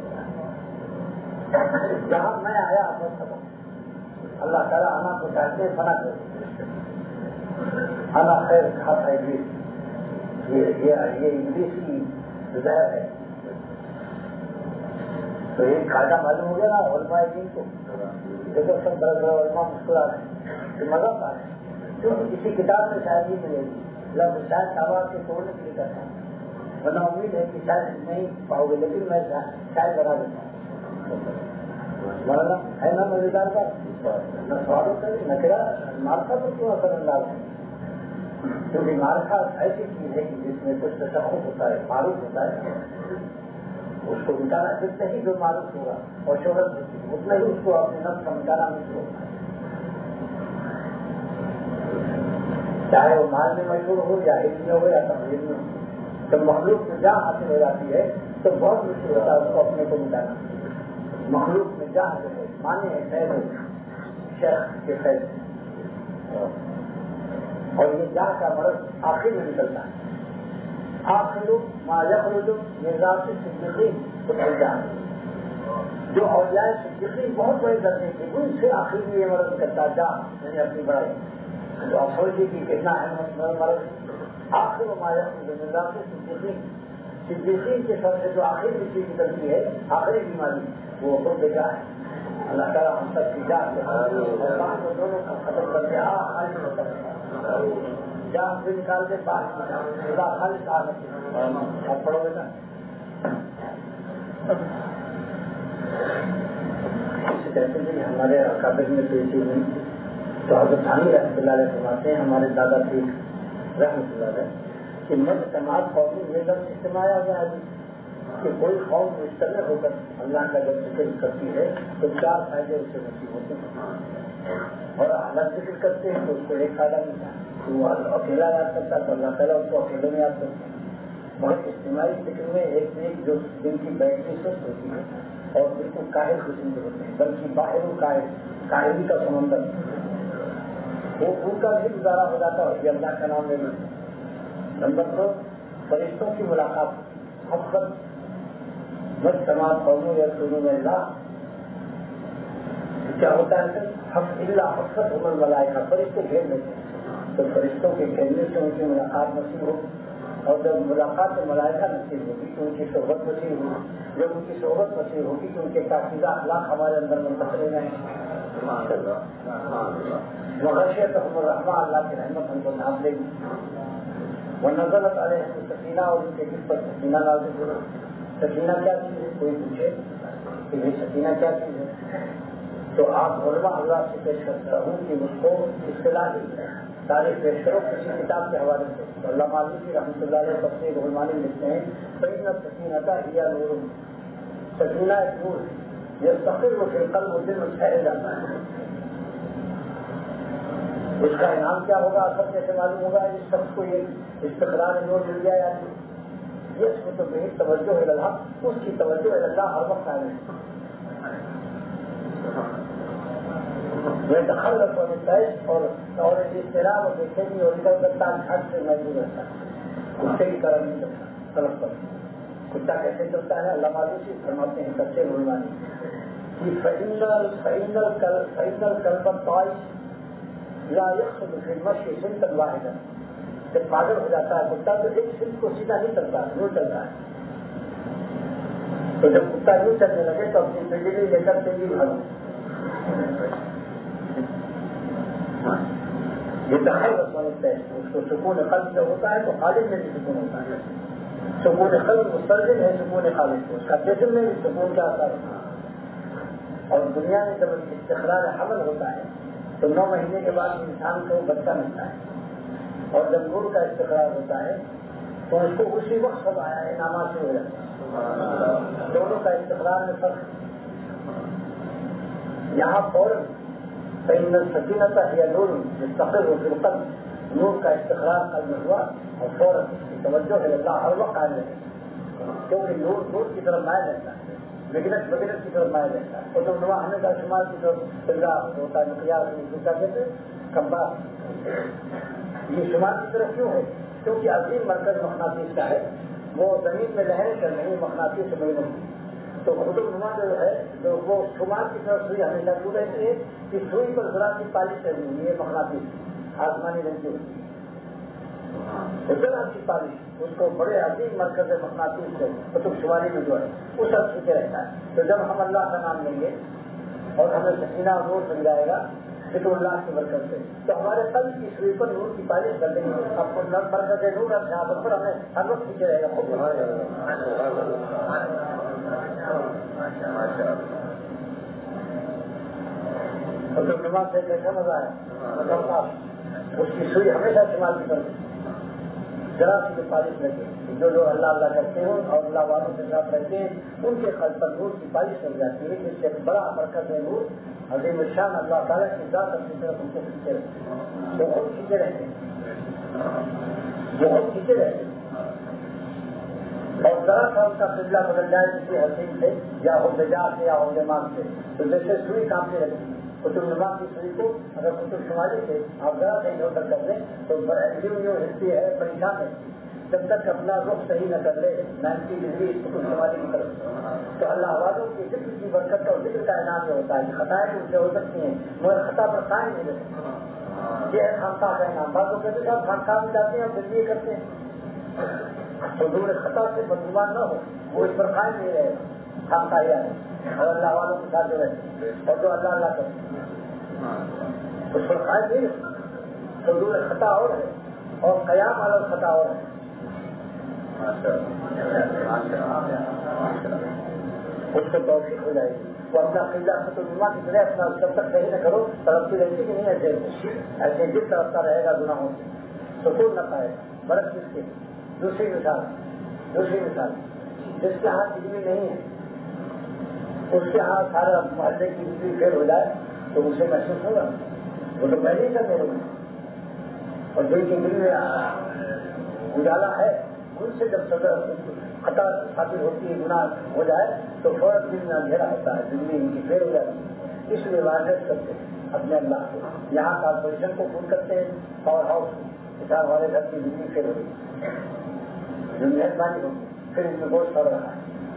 ہوں، جہاں میں آیا بس سب اللہ تعالیٰ ہمیں کو چاہتے ہیں فنا کر انا خیر کھا تھا ابلیس، یہ انگلش کی زہر ہے، تو یہ قاعدہ معلوم ہو گیا نا علماء دین کو، دیکھو سب بڑا بڑا علماء مسکرا رہے ہیں کہ مزہ پا رہے ہیں، کیوں کسی کتاب میں شاید نہیں ملے گی، لفظ شاید تابا کے توڑنے کے لیے کرتا ہوں، ورنہ امید ہے کہ شاید نہیں پاؤ گے، لیکن میں شاید بنا دیتا ہوں، ورنہ ہے نا مزیدار بات، نہ سوالوں کا نہ کیا مارکا تو کیوں اثر انداز ہے، کیونکہ مارکا ایسی چیز ہے کہ جس میں کچھ تشخص ہوتا ہے، معروف ہوتا ہے، اس کو مٹانا جتنا ہی جو معروف ہوگا اور شہرت ہوتی ہے اتنا ہی اس کو اپنے نفس کا مٹانا مشکل ہوتا ہے، چاہے وہ مال میں مشہور ہو یا علم میں ہو یا تقریر میں ہو، جب مخلوق میں جہاں حاصل ہو جاتی ہے تو بہت مشکل ہوتا ہے اس کو اپنے کو مٹانا، مخلوق میں جہاں جو ہے مانے ہے فیض شیخ کے فیض، اور یہ جہاں کا مرض آخر میں نکلتا ہے، آخر ما یخرج من ذات الصدیقین تو جان جو اولیاء صدیقین بہت بڑے درجے کے ان سے آخر میں یہ مرض کرتا جا یعنی اپنی بڑائی، تو آپ سوچیے کہ کتنا ہے مرض، آخر ما یخرج من ذات الصدیقین، صدیقین کے سر سے جو آخری کی چیز نکلتی ہے آخری بیماری وہ خود دیکھا ہے، اللہ تعالیٰ ہم سب کی جان اور دونوں کو ختم کر کے آخری ہوتا ہے جان سے نکال کے باہر خدا خالص آنے آپ پڑھو گے نا، کہتے ہیں کہ ہمارے اکابر میں کوئی چیز نہیں تھی تو حضرت ثانی رحمۃ اللہ علیہ فرماتے ہیں ہمارے دادا پیر رحمۃ اللہ علیہ کہ مرد سماج قومی یہ لفظ استعمال آ گیا ہے کہ کوئی قوم مشتمل ہو کر اللہ کا جب ذکر کرتی ہے تو چار فائدے اس سے نصیب ہوتے ہیں، اور الگ ذکر کرتے ہیں تو اس کو ایک فائدہ ملتا ہے، وہ اکیلا یاد کرتا ہے تو اللہ تعالیٰ اس کو اکیلے میں یاد کرتے ہیں، اور اجتماعی ذکر میں ایک ایک جو دن کی بیٹری سست ہوتی ہے اور بالکل کاہل قسم کے ہوتے ہیں، بلکہ باہر کاہل کاہلی کا سمندر وہ ان کا بھی گزارا ہو جاتا ہے اللہ کا نام لینا۔ نمبر دو، فرشتوں کی ملاقات، حفظت بس تمام قوموں یا سنوں میں اللہ کیا ہوتا ہے حفظ اللہ حفظت عمر ملائکہ، فرشتے گھیر لیتے ہیں، تو فرشتوں کے گھیرنے سے ان کی ملاقات نصیب ہو، اور جب ملاقات ملائکہ نصیب ہوگی تو ان کی صحبت نصیب ہوگی، جب ان کی صحبت نصیب ہوگی تو ان کے پاکیزہ اخلاق ہمارے اندر منتقل رہیں گے، وغشیتہم الرحمہ، اللہ کی رحمت ہم کو ڈھانپ لے گی، ونزلت علیہم السکینہ، اور ان کے جس پر سکینہ نازل ہو۔ سکینہ کیا چیز ہے؟ کوئی پوچھے کہ یہ سکینہ کیا چیز ہے تو آپ علماء اللہ سے پیش کرتا ہوں کہ اس کو اصطلاحی تاریخ پیش کرو کسی کتاب کے حوالے سے۔ علامہ مالکی رحمۃ اللہ علیہ تفسیر رحمانی لکھتے ہیں فإن السکینۃ ہی نور، سکینہ ایک نور ہے یستقر فی القلب، دل میں ٹھہر جاتا ہے۔ اس کا انعام کیا ہوگا؟ سب جیسے معلوم ہوگا اس شخص کو یہ استقرار نور مل گیا، یا یہ اس میں تو بہت توجہ ہے اللہ، اس کی توجہ ہے اللہ ہر وقت آئے میں تخلق اور نتائج اور اور اضطراب اور بے چینی اور ادھر ادھر تاج گھاٹ سے محدود رہتا ہے، کتے کی طرح نہیں چلتا سڑک پر۔ کتا کیسے چلتا ہے؟ اللہ مالوسی فرماتے ہیں سچے علمانی کہ فإن فإن فإن القلب الطائش لا يقصد في المشي سمتا واحدا، جب پاگل ہو جاتا ہے کتا تو ایک سمت کو سیدھا نہیں چلتا، یوں چلتا ہے، تو جب کتا یوں چلنے لگے تو اپنی بجلی لے کر تیزی بھاگو۔ یہ تخلق سمجھتے ہیں، اس کو سکون قلب جب ہوتا ہے تو خالق میں بھی سکون ہوتا ہے، سکون قلب مستلزم ہے سکون خالق کو، اس کا جسم میں بھی سکون کا اثر ہوتا ہے۔ اور دنیا میں جب استخراج حمل ہوتا ہے تو نو مہینے کے بعد انسان کو بچہ ملتا ہے، اور جب نور کا استقرار ہوتا ہے تو اس کو اسی وقت سب آیا ہے انعامات سے ہو جاتا ہے، دونوں کا استقرار میں فرق ہے۔ یہاں فوراً فإن السکینۃ ہی نور یستقر فی القلب، نور کا استقرار قلب میں ہوا اور فوراً اس کی توجہ ہے اللہ ہر وقت قائم رہے، کیونکہ نور نور کی طرف مائل رہتا ہے، بگڑت بگڑت کی طرف مائل رہتا ہے، اور جب نوا ہمیشہ شمال کی طرف پلگا ہوتا ہے، مقیاس دوسرا کہتے کمبا، یہ شمال کی طرف کیوں ہے؟ کیونکہ عظیم مرکز مقناطیس کا ہے، وہ زمین میں لہریں چل رہی مقناطیس سے نہیں ہوتی، تو قطب نما جو ہے جو وہ شمال کی طرف سوئی ہمیشہ کیوں رہتی ہے کہ سوئی پر ذرا کی پالش لگی ہوئی ہے، مقناطیس آسمانی رنگ کی ہوتی ہے، ذرا کی پالش اس کو بڑے عظیم مرکز مقناطیس سے قطب شمالی میں جو ہے اس سب سیکھے رہتا ہے۔ تو جب ہم اللہ کا نام لیں گے اور ہمیں سکینہ اور نور مل جائے گا ذکر اللہ کی برکت سے، تو ہمارے قلب کی سوئی پر نور کی پالش کر دیں گے، آپ کو برکت نور اور شہادت پر ہمیں ہر وقت سیکھے رہے گا۔ اور جب نماز سے کیسا مزہ ہے، اس کی سوئی ہمیشہ شمال کی طرف ذرا سی پالش لگے، جو لوگ اللہ اللہ کرتے ہیں اور اللہ والوں کے ساتھ رہتے ہیں ان کے قلب پر نور کی پالش لگ جاتی ہے، جس سے بڑا برکت ہے نور عظیم الشان اللہ تعالیٰ کی ذات اپنی طرف ان کو کھینچے رہتے ہیں، بہت کھینچے رہتے ہیں، بہت کھینچے رہتے ہیں، اور ذرا سا ان کا قبلہ بدل جائے کسی حسین سے یا عہدیدار سے یا عہدیمان سے تو جیسے سوئی کانپنے لگتی ہے۔ قطب نما کی سوئی کو اگر قطب شمالی سے آپ ذرا صحیح ہو کر کر لیں تو یوں یوں ہلتی ہے، پریشان ہے، جب تک اپنا رخ صحیح نہ کر لے نائنٹی ڈگری قطب شمالی کی طرف، تو اللہ والوں کی ذکر کی برکت اور ذکر کا انعام یہ ہوتا ہے کہ خطائیں ان سے ہو سکتی ہیں مگر خطا پر قائم نہیں رہتے، یہ ہے خانقاہ کا انعام۔ بعض لوگ کہتے ہیں خانقاہ میں جاتے ہیں اور پھر یہ کرتے ہیں تو دور خطا سے بدگمان نہ ہو، وہ اس پر قائم نہیں رہے گا، خانقاہ ہے اور اللہ والوں کے ساتھ جو رہتے اور جو اللہ اللہ کرتے اس پر قائم نہیں رہے تو دور خطا اور ہے اور قیام والا خطا اور ہے۔ اس کو توفیق ہو جائے گی، وہ اپنا قبلہ خطب نما کی طرح اپنا جب تک صحیح نہ کرو ترقی رہتی کہ نہیں ایسے ایسے جس طرفتا رہے گا گناہوں سے سکون نہ پائے گا۔ برعکس اس کے دوسری مثال دوسری مثال جس کے ہاں بجلی نہیں ہے اس کے ہاں سارا محلے کی بجلی فیل ہو جائے تو اسے محسوس ہوگا، وہ تو پہلے ہی کرنے لگے، اور جن کی دل میں اجالا ہے ان سے جب صدر خطا حاصل ہوتی ہے، گناہ ہو جائے تو فوراً دل میں اندھیرا ہوتا ہے، زندگی ان کی فیل ہو جاتی ہے. اس لیے واضح کرتے ہیں اپنے اللہ کو. یہاں کارپوریشن کو فون کرتے ہیں پاور ہاؤس کو، کتاب والے گھر کی زندگی فیل ہو گئی، جو مہربانی ہوگی پھر اس میں گوشت پڑ رہا ہے،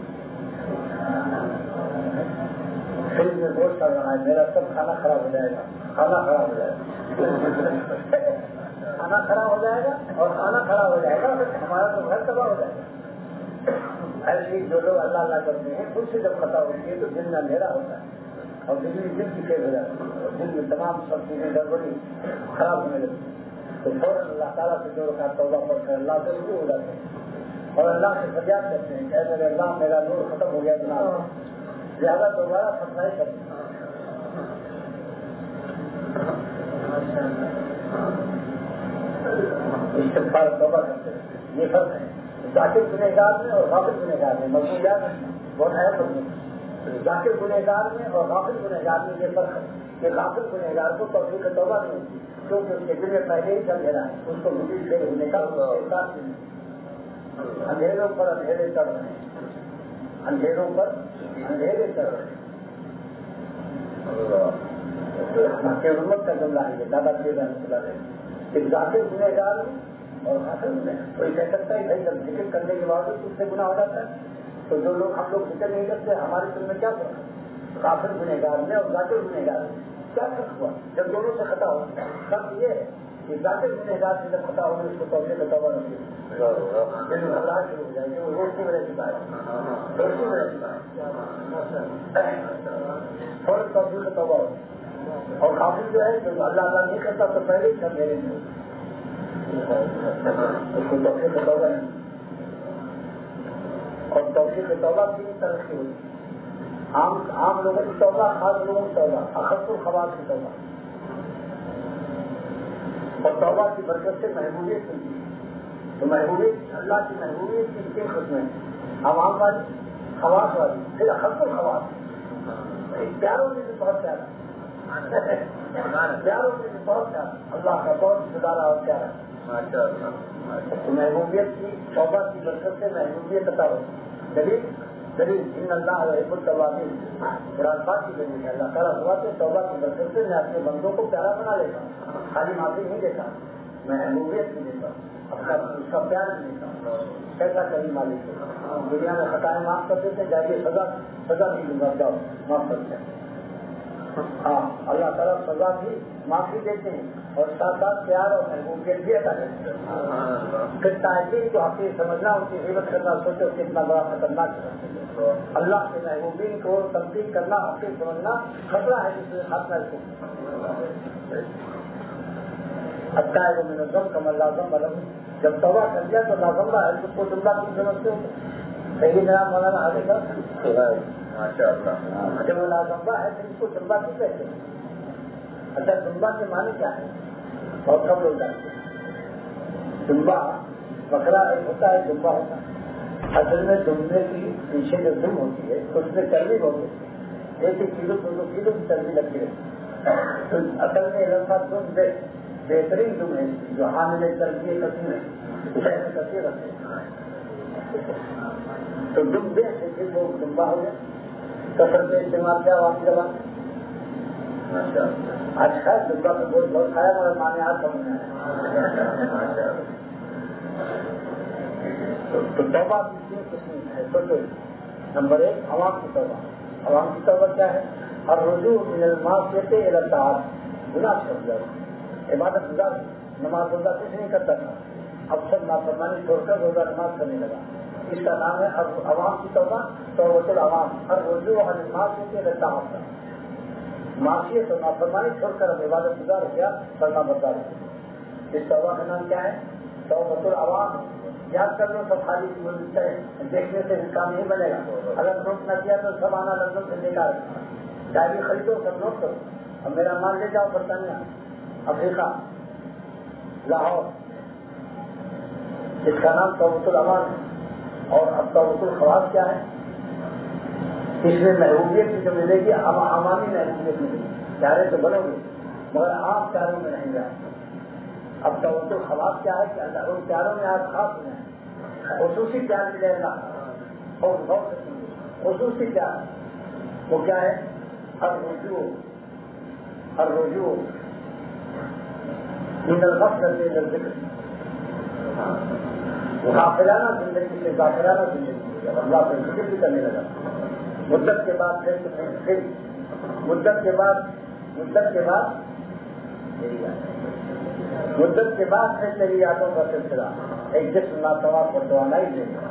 پھر اس میں گوشت پڑ رہا ہے، میرا سب کھانا خراب ہو جائے گا، کھانا خراب ہو جائے گا کھانا خراب ہو جائے گا اور کھانا خراب ہو جائے گا، ہمارا تو گھر تباہ ہو جائے گا. ایسے جو لوگ اللہ اللہ کرتے ہیں خود سے جب خطا ہوتی ہے تو دل میں اندھیرا ہوتا ہے اور بجلی دل کی فیل ہو جاتی ہے اور دل میں تمام سب چیزیں گڑبڑی خراب ہونے لگتی ہے، تو فوراً اللہ تعالیٰ سے جو رکعت توبہ پڑھ کر اللہ سے رجوع ہو جاتے ہیں اور اللہ سے فریاد کرتے ہیں کہ اے میرے اللہ میرا نور ختم ہو گیا گناہ زیادہ دوبارہ فتح کرتے ہیں. استغفار توبہ کرتے ہیں، یہ فرق ہے ذاکر گنہگار میں اور غافل گنہگار میں. مضمون یاد رکھنا بہت اہم مضمون. ذاکر گنہگار میں اور غافل گنہگار میں یہ فرق ہے کہ غافل گنہگار کو توفیق توبہ نہیں ہوتی کیونکہ اس کے دل میں پہلے ہی اندھیرا ہے، اس کو مزید فیل ہونے کا احساس نہیں. اندھیروں پر اندھیرے چڑھ رہے ہیں، اندھیروں پر اندھیرے چڑھ رہے ہیں. حکومت کا جملہ ہے دادا جی رحمۃ اللہ علیہ کہ ذاکر گنہگار اور حاصل میں کوئی کہہ سکتا ہے بھائی جب ذکر کرنے کے باوجود اس سے گناہ ہو جاتا ہے تو جو لوگ ہم لوگ ذکر نہیں کرتے ہمارے دل میں کیا فرق ہے؟ کافر گنہگار میں اور ذاکر گنہگار میں کیا فرق ہوا جب دونوں سے خطا ہو؟ فرق یہ ہے کہ ذاکر گنہگار سے جب خطا ہوگی اس کو توبہ کا توبہ نہیں ہے، گھبراہٹ شروع ہو جائے گی، وہ روشنی میں رہ چکا ہے، روشنی میں رہ چکا ہے، فوراً توبہ کا توبہ ہو. اور کافر جو ہے جو اللہ اللہ نہیں کرتا تو پہلے ہی سب میرے میں اس کو توفیق کا توبہ نہیں. اور توفیق کا توبہ کی ترقی ہوئی عام عام لوگوں کی توبہ، خاص لوگوں کی توبہ، اخص الخواص کی توبہ. اور توبہ کی برکت سے محبوبیت ملتی ہے. تو محبوبیت اللہ کی محبوبیت کی تین قسمیں، عوام والی، خواص والی، پھر اخص الخواص. پیاروں میں بھی بہت پیارا، پیاروں میں بھی بہت پیارا، اللہ کا بہت ستارہ اور پیارا. محبوبیت کی توبہ کی برکت سے محبوبیت عطا ہوتی. دلیل دلیل ان اللہ یحب التوابین، قرآن پاک کی دلیل ہے. اللہ تعالیٰ فرماتے ہیں توبہ کی برکت سے میں اپنے بندوں کو پیارا بنا لیتا ہوں، خالی معافی نہیں دیتا، میں محبوبیت بھی دیتا ہوں، اپنا اس کا پیار بھی دیتا ہوں. کیسا کبھی مالک ہے دنیا میں خطائیں معاف کر دیتے ہیں، جائیے سزا سزا بھی دوں گا، جاؤ معاف کرتے ہیں. ہاں اللہ تعالیٰ سزا بھی معافی دیتے ہیں اور ساتھ ساتھ پیار اور محبوبیت بھی عطا کرتے ہیں. پھر تاکہ تو آپ یہ سمجھنا ان کی غیبت کرنا سوچو کتنا بڑا خطرناک ہے. اللہ کے محبوبین کو تنقید کرنا آپ سے سمجھنا خطرہ ہے جس میں خاتمہ ہے. اچھا ہے وہ منظم کم لازم الگ جب توبہ کر دیا تو لازمہ ہے اس کو جملہ کی سمجھتے ہو صحیح نام مولانا آگے کا جب وہ لازمہ ہے تو اس کو جملہ کی کہتے ہیں. اچھا جملہ کے معنی کیا ہے اور کب لوگ جانتے ہیں؟ جمبا بکرا ایک ہوتا ہے، جمبا ہوتا ہے. اصل میں جمبے کی پیچھے جو دم ہوتی ہے تو اس میں چربی بہت ہوتی ہے، ایک ایک کلو دو دو کلو کی چربی لگتی ہے. تو اصل میں لمبا دم دے بہترین دم ہے جو حامل چربی کثیر ہے، کثیر رکھتے ہیں. تو دم دے سے وہ جمبا ہو گیا. کثرت سے استعمال کیا عوامی زبان اچھا جمبا کا گوشت بہت کھایا مگر مانے ہاتھ سمجھنا ہے. تو توبہ کی تین قسم ہے. سوچو نمبر ایک عوام کی توبہ. عوام کی توبہ کیا ہے؟ اور رجوع من المعصیت الی الطاعات، گناہ چھوڑ جاؤ، عبادت گزار نماز روزہ کچھ نہیں کرتا تھا، اب سب نافرمانی چھوڑ کر روزہ نماز کرنے لگا. اس کا نام ہے عوام کی توبہ. توبۃ العوام اور رجوع عن المعصیت الی الطاعات، معصیت اور نافرمانی چھوڑ کر اب عبادت گزار ہو گیا، فرما بردار ہو گیا. اس توبہ کا نام کیا ہے؟ توبۃ العوام. یاد کر لو سب خالی دیکھنے سے کام نہیں بنے گا. اگر نوٹ نہ کیا تو سب آنا لفظوں سے بیکار. ڈائری خریدو سب نوٹ کرو. اب میرا مال لے جاؤ برطانیہ، افریقہ، لاہور. اس کا نام توبۃ العوام ہے. اور اب توبۃ الخواص کیا ہے؟ اس میں محبوبیت بھی جو ملے گی عوامی محبوبیت ملے گی. پیارے تو بنو گے مگر آپ پیاروں میں نہیں جائیں. اب توبۃ الخواص کیا ہے کہ اللہ ان پیاروں میں آپ خاص میں خصوصی پیار ملے گا. اور غور سے سنیے خصوصی کیا ہے، وہ کیا ہے؟ الرجوع الرجوع من الغفلة إلى الذکر، غافلانہ زندگی سے غافلانہ زندگی اللہ کا ذکر بھی کرنے لگا، مدت کے بعد پھر پھر مدت کے بعد مدت کے بعد مدت کے بعد پھر تیری یادوں کا سلسلہ ایک جسم ناتواں کو توانائی دے گا،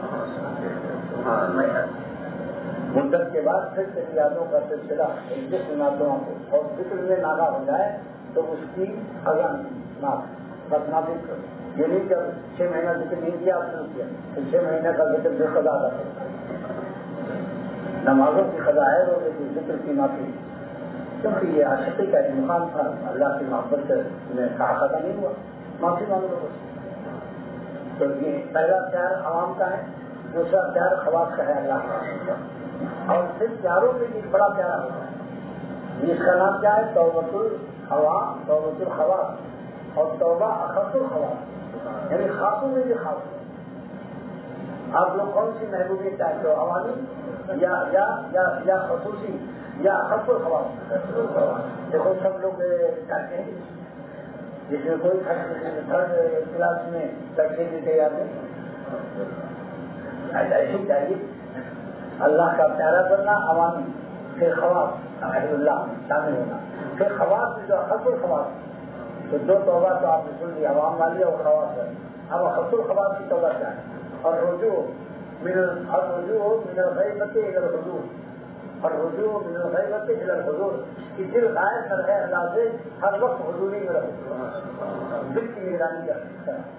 مدت کے بعد پھر تیری یادوں کا سلسلہ ایک جسم ناتواں کو اور ذکر میں ناغا ہو جائے تو اس کی اذان نہ بس نافذ کرو، یہ نہیں کہ چھ مہینہ ذکر نہیں کیا آپ شروع کیا تو چھ مہینے کا ذکر جو خدا ادا کرتا ہے، نمازوں کی خدا ہے روزے کی ذکر کی معافی، کیونکہ یہ عاشقی کا ایک مقام تھا، اللہ کی محبت سے میں کہا خدا نہیں ہوا، معافی مانگ لو بس۔ تو یہ پہلا پیار عوام کا ہے، دوسرا پیار خواص کا ہے اللہ کا، اور پھر پیاروں میں بھی بڑا پیارا ہوتا ہے جس کا نام کیا ہے؟ توبۃ العوام، توبۃ الخواص، اور توبہ اخص الخواص، یعنی خاصوں میں بھی خاص۔ آپ لوگ کون سی محبوبیت چاہتے ہو، عوامی یا یا یا یا خصوصی یا اخص الخواص؟ دیکھو سب لوگ چاہتے ہیں جس میں کوئی تھرڈ کلاس میں لڑکے کی تیار نہیں، ایسے چاہیے اللہ کا پیارا بننا عوامی، پھر خواص اہل اللہ شامل ہونا، پھر خواص جو اخص الخواص، تو دو توبہ تو آپ نے سن لی، عوام والی اور خواص والی، اب اخص الخواص کی توبہ کیا ہے؟ اور رجوع من الرجوع من الغیبۃ الی الحضور، اور رجوع من الغیبۃ الی الحضور، کہ دل غائب کر ہے اللہ سے، ہر وقت حضوری میں رہو، دل کی نگرانی کر سکتا ہے۔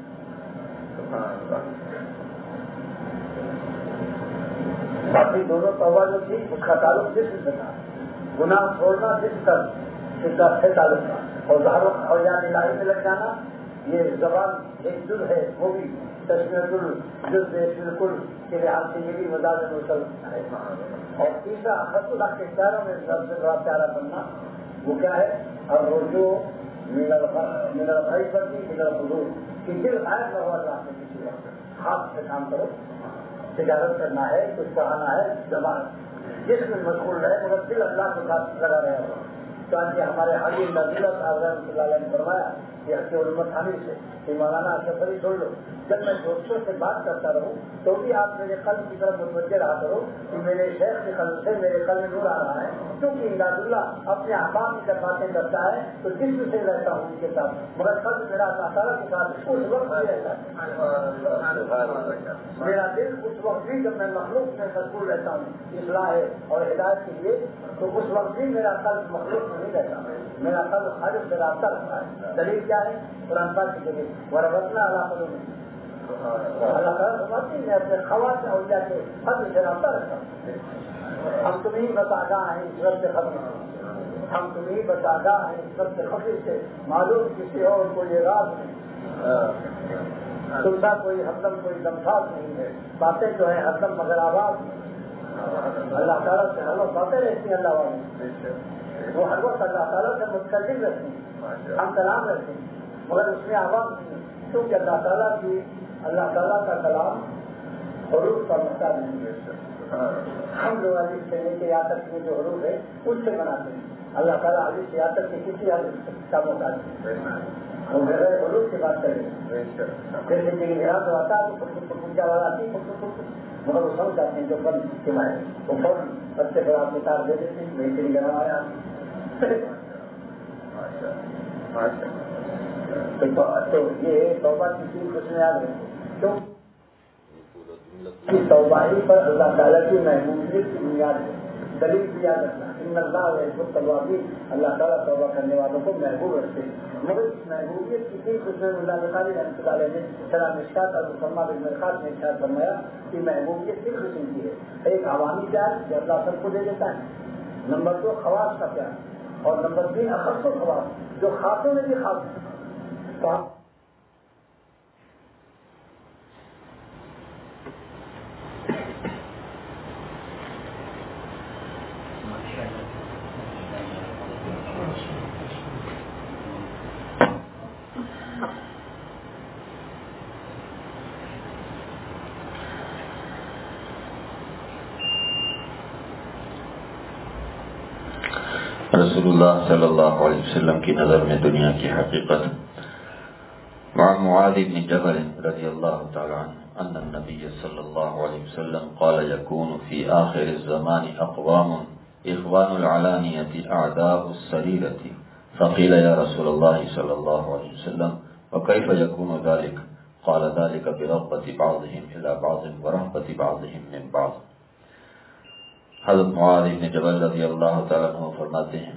باقی دونوں توبہ جو تھی اس کا تعلق جسم سے تھا، گناہ چھوڑنا جسم کا شدت سے تعلق تھا، اور ظاہر اور یاد الہی میں لگ جانا یہ زبان ایک جز ہے، وہ بھی تشمیت الجز بالکل کے لحاظ سے یہ بھی مزاج مسل ہے، اور تیسرا خط اللہ کے پیاروں میں سب سے بڑا پیارا بننا وہ کیا ہے؟ اور رجوع من الغیبۃ الی الحضور، کہ دل غائب نہ ہو اللہ سے کسی وقت، ہاتھ سے کام کرو، تجارت کرنا ہے، کچھ پڑھانا ہے، زبان جس میں مشغول رہے مگر دل اللہ کے ساتھ لگا رہے ہو۔ چانچہ ہمارے حالی نزیلہ صاحب رحمۃ اللہ علیہ نے فرمایا کہ حقیق علمت حامد سے کہ مولانا اشرف علی چھوڑ لو، جب میں دوستوں سے بات کرتا رہوں تو بھی آپ میرے قلب کی طرف متوجہ رہا کرو کہ میرے شیخ کے قلب سے میرے قلب نور آ رہا ہے، کیونکہ امداد اللہ اپنے احباب کی جب باتیں کرتا ہے تو جسم سے رہتا ہوں ان کے ساتھ، مگر قلب میرا اللہ تعالیٰ کے ساتھ اس وقت بھی رہتا ہے، میرا دل اس وقت بھی جب میں مخلوق میں مشغول رہتا ہوں اصلاح اور ہدایت کے لیے، تو اس وقت بھی میرا قلب مخلوق میں نہیں رہتا، میرا قلب خالق سے رابطہ رکھتا ہے۔ دلیل کیا ہے؟ قرآن پاک کی دلیل وربطنا علی قلوبہم، اللہ تعالیٰ فرماتے ہیں میں اپنے خواص اولیاء کے قلب سے رابطہ رکھتا ہوں۔ ہم تمہیں بتاگاہ ہیں اس رب سے خبر، ہم تمہیں بتاگاہ ہیں اس رب سے خبر سے، معلوم کسی اور کو یہ راز نہیں، سنتا کوئی ہردم کوئی دمساز نہیں ہے، باتیں جو ہیں ہردم مگر آواز نہیں، اللہ تعالیٰ سے ہر وقت باتیں رہتی ہیں، اللہ والے وہ ہر وقت اللہ تعالیٰ سے متکلم رہتے ہیں، ہم کلام رہتے ہیں مگر اس میں آواز نہیں ہے، کیونکہ اللہ تعالیٰ کی اللہ تعالیٰ کا کلام حروف کا مسئلہ نہیں ہے، ہم جو علی سے لے کے یہاں تک میں جو حروف ہے اس سے بناتے ہیں، اللہ تعالیٰ علی سے یہاں تک کی کسی حروف کا محتاج نہیں، وہ غیر حروف کی بات کریں جیسے کہ میرا جو آتا ہے تو پوجا والا آتی مگر وہ سمجھ جاتے ہیں جو بند کے مائے وہ فوراً بچے پر آپ کتاب دے دیتے ہیں بہترین گرم آیا تو یہ توبہ کی چیز کچھ میں یاد رکھو، کیوں توبہ ہی پر اللہ تعالیٰ کی محبوبیت کی بنیاد ہے، دلیل بھی یاد رکھنا ان اللہ توابین، اللہ تعالیٰ توبہ کرنے والوں کو محبوب رکھتے ہیں، مگر اس محبوبیت کی چیز کچھ میں اللہ بخاری رحمۃ اللہ علیہ نے شرح مشکات اور مسلمہ بن مرخات نے ارشاد فرمایا کہ محبوبیت کس قسم کی ہے؟ ایک عوامی پیار جو اللہ سب کو دے دیتا ہے، نمبر دو خواص کا پیار، اور نمبر تین اخص الخواص جو خاصوں میں بھی خاص ہے۔ رسول اللہ صلی اللہ علیہ وسلم کی نظر میں دنیا کی حقیقت. وعن معاذ بن جبل رضی اللہ تعالی عنہ ان النبی صلی اللہ علیہ وسلم قال يكون في آخر الزمان اقوام اخوان العلانیة اعداء السریرة فقیل یا رسول اللہ صلی اللہ علیہ وسلم وكيف يكون ذلك قال ذلك برغبة بعضهم الى بعض ورهبة بعضهم من بعض. حضرت معاذ بن جبل رضی اللہ تعالیٰ عنہ فرماتے ہیں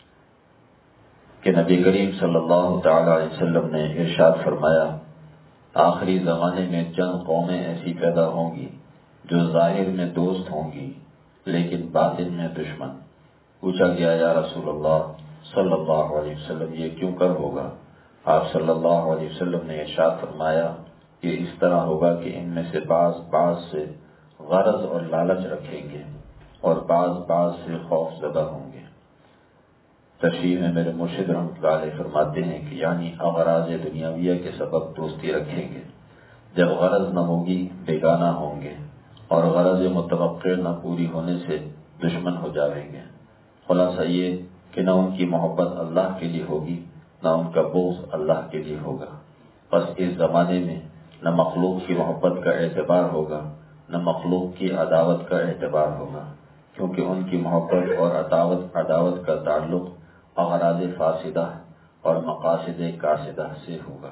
کہ نبی کریم صلی اللہ تعالیٰ علیہ وسلم نے ارشاد فرمایا آخری زمانے میں چند قومیں ایسی پیدا ہوں گی جو ظاہر میں دوست ہوں گی لیکن باطن میں دشمن. پوچھا گیا یا رسول اللہ صلی اللہ علیہ وسلم یہ کیوں کر ہوگا؟ آپ صلی اللہ علیہ وسلم نے ارشاد فرمایا کہ اس طرح ہوگا کہ ان میں سے بعض بعض سے غرض اور لالچ رکھیں گے اور بعض بعض سے خوف زدہ ہوں گے. تشریح میں میرے مرشد رحمۃ اللہ علیہ فرماتے ہیں کہ یعنی اغراض دنیاویہ کے سبب دوستی رکھیں گے. جب غرض نہ ہوگی بیگانہ ہوں گے اور غرض متوقع نہ پوری ہونے سے دشمن ہو جائیں گے. خلاصہ یہ کہ نہ ان کی محبت اللہ کے لیے ہوگی نہ ان کا بغض اللہ کے لیے ہوگا. بس اس زمانے میں نہ مخلوق کی محبت کا اعتبار ہوگا نہ مخلوق کی عداوت کا اعتبار ہوگا کیونکہ ان کی محبت اور عداوت عداوت کا تعلق اغراض فاسدہ اور مقاصد قاصدہ سے ہوگا.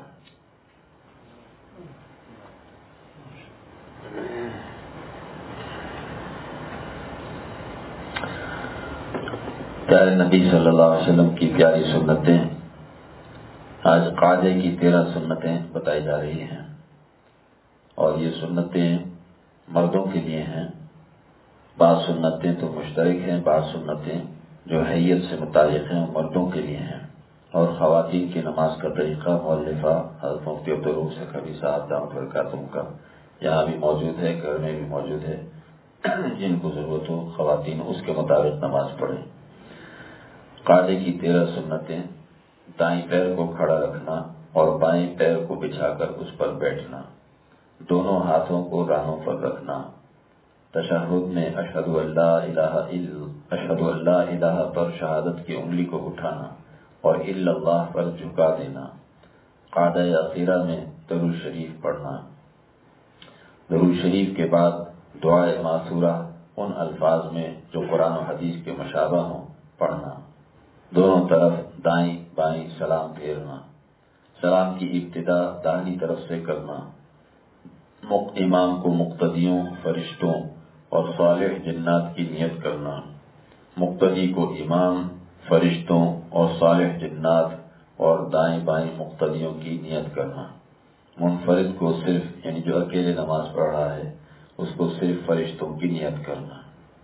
پیارے نبی صلی اللہ علیہ وسلم کی پیاری سنتیں. آج قاعدے کی تیرہ سنتیں بتائی جا رہی ہیں اور یہ سنتیں مردوں کے لیے ہیں. بعض سنتیں تو مشترک ہیں بعض سنتیں جو حیت سے متعلق ہیں مردوں کے لیے ہیں. اور خواتین کی نماز کا طریقہ مؤلفہ حضرت مفتی عبدالروف سکھوی صاحب دامت برکاتہم کا یہاں بھی موجود ہے گھر میں بھی موجود ہے. جن کو ضرورت ہو خواتین اس کے مطابق نماز پڑھیں. قاعدے کی تیرہ سنتیں: دائیں پیر کو کھڑا رکھنا اور بائیں پیر کو بچھا کر اس پر بیٹھنا، دونوں ہاتھوں کو رانوں پر رکھنا، تشہد میں اشہد اللہ الہ الا اشہد اللہ الہ پر شہادت کی انگلی کو اٹھانا اور الا اللہ پر جھکا دینا، قاعدہ اخیرہ میں درود شریف پڑھنا، درود شریف کے بعد دعائے ماثورہ ان الفاظ میں جو قرآن و حدیث کے مشابہ ہوں پڑھنا، دونوں طرف دائیں بائیں سلام پھیرنا، سلام کی ابتدا داہنی طرف سے کرنا، امام کو مقتدیوں فرشتوں اور صالح جنات کی نیت کرنا، مقتدی کو امام فرشتوں اور صالح جنات اور دائیں بائیں مقتدیوں کی نیت کرنا، منفرد کو صرف یعنی جو اکیلے نماز پڑھ رہا ہے اس کو صرف فرشتوں کی نیت کرنا،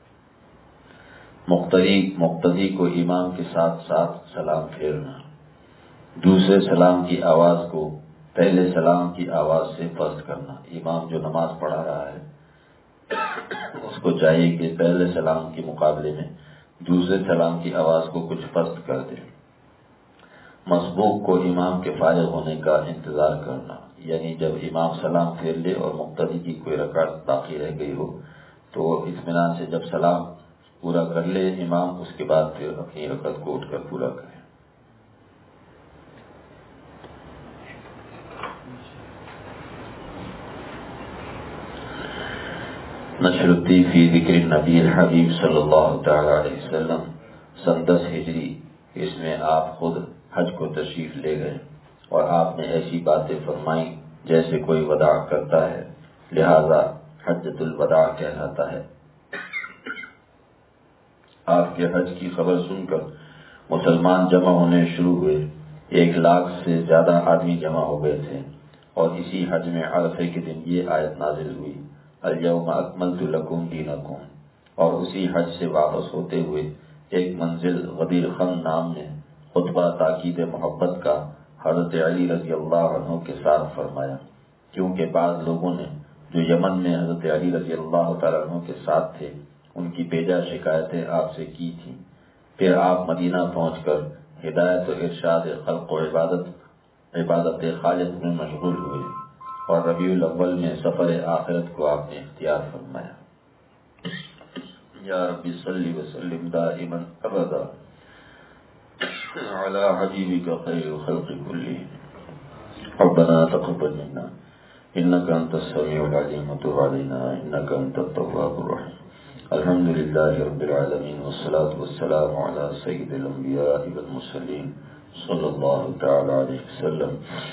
مقتدی مقتدی کو امام کے ساتھ ساتھ سلام پھیرنا، دوسرے سلام کی آواز کو پہلے سلام کی آواز سے پست کرنا. امام جو نماز پڑھا رہا ہے اس کو چاہیے کہ پہلے سلام کے مقابلے میں دوسرے سلام کی آواز کو کچھ پست کر دے. مسبوق کو امام کے فارغ ہونے کا انتظار کرنا، یعنی جب امام سلام پھیر لے اور مقتدی کی کوئی رکعت باقی رہ گئی ہو تو اطمینان سے جب سلام پورا کر لے امام اس کے بعد پھر اپنی رکعت کو اٹھ کر پورا کرے. نشرتی فی ذکر نبی الحبیب صلی اللہ تعالی علیہ وسلم سن دس ہجری. اس میں آپ خود حج کو تشریف لے گئے اور آپ نے ایسی باتیں فرمائیں جیسے کوئی وداع کرتا ہے، لہذا حجۃ الوداع کہلاتا ہے. آپ کے حج کی خبر سن کر مسلمان جمع ہونے شروع ہوئے. ایک لاکھ سے زیادہ آدمی جمع ہو گئے تھے اور اسی حج میں عرفے کے دن یہ آیت نازل ہوئی الیوم اکملت لکم دینکم. اور اسی حج سے واپس ہوتے ہوئے ایک منزل غدیر خم نام میں خطبہ تاکید محبت کا حضرت علی رضی اللہ عنہ کے ساتھ فرمایا، کیونکہ بعض لوگوں نے جو یمن میں حضرت علی رضی اللہ تعالیٰ عنہ کے ساتھ تھے ان کی بیجا شکایتیں آپ سے کی تھیں. پھر آپ مدینہ پہنچ کر ہدایت و ارشاد خلق و عبادت عبادت خالق میں مشغول ہوئے اور ربیع الاول میں سفر آخرت کو آپ نے اختیار فرمایا. یا ربی صلی وسلم دائما ابدا على حبيبك خير الخلق كلهم. ربنا تقبل منا إنك أنت السميع العليم وتب علينا إنك أنت التواب الرحيم. الحمد لله رب العالمين والصلاة والسلام على سيد الأنبياء والمرسلين صلى الله تعالى عليه وسلم.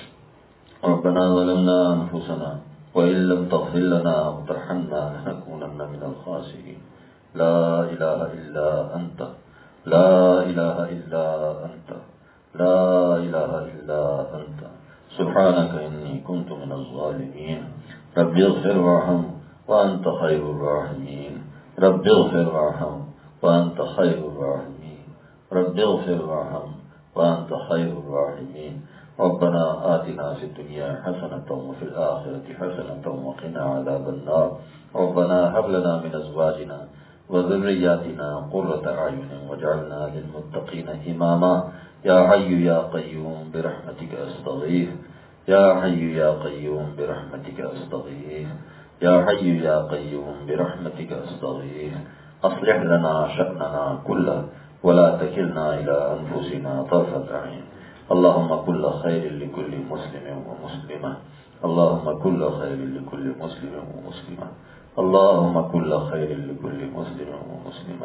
ربنا ظلمنا أنفسنا وإن لم تغفر لنا وترحمنا لنكونن من الخاسرين. لا إله إلا أنت لا إله إلا أنت لا إله إلا أنت سبحانك إني كنت من الظالمين. رب اغفر وارحم وأنت خير الراحمين. رب اغفر وارحم وأنت خير الراحمين. رب اغفر وارحم وأنت خير الراحمين. ربنا آتنا في الدنيا حسنة وفي الآخرة حسنة وقنا عذاب النار. ربنا هب لنا من أزواجنا وذرياتنا قرة أعين واجعلنا للمتقين إماما. يا حي يا قيوم برحمتك أستغيث. يا حي يا قيوم برحمتك أستغيث. يا حي يا قيوم برحمتك أستغيث. أصلح لنا شأننا كله ولا تكلنا إلى أنفسنا طرفة عين. اللهم كل خير لكل مسلم ومسلمة. اللهم كل خير لكل مسلم ومسلمة. اللهم كل خير لكل مسلم ومسلمة.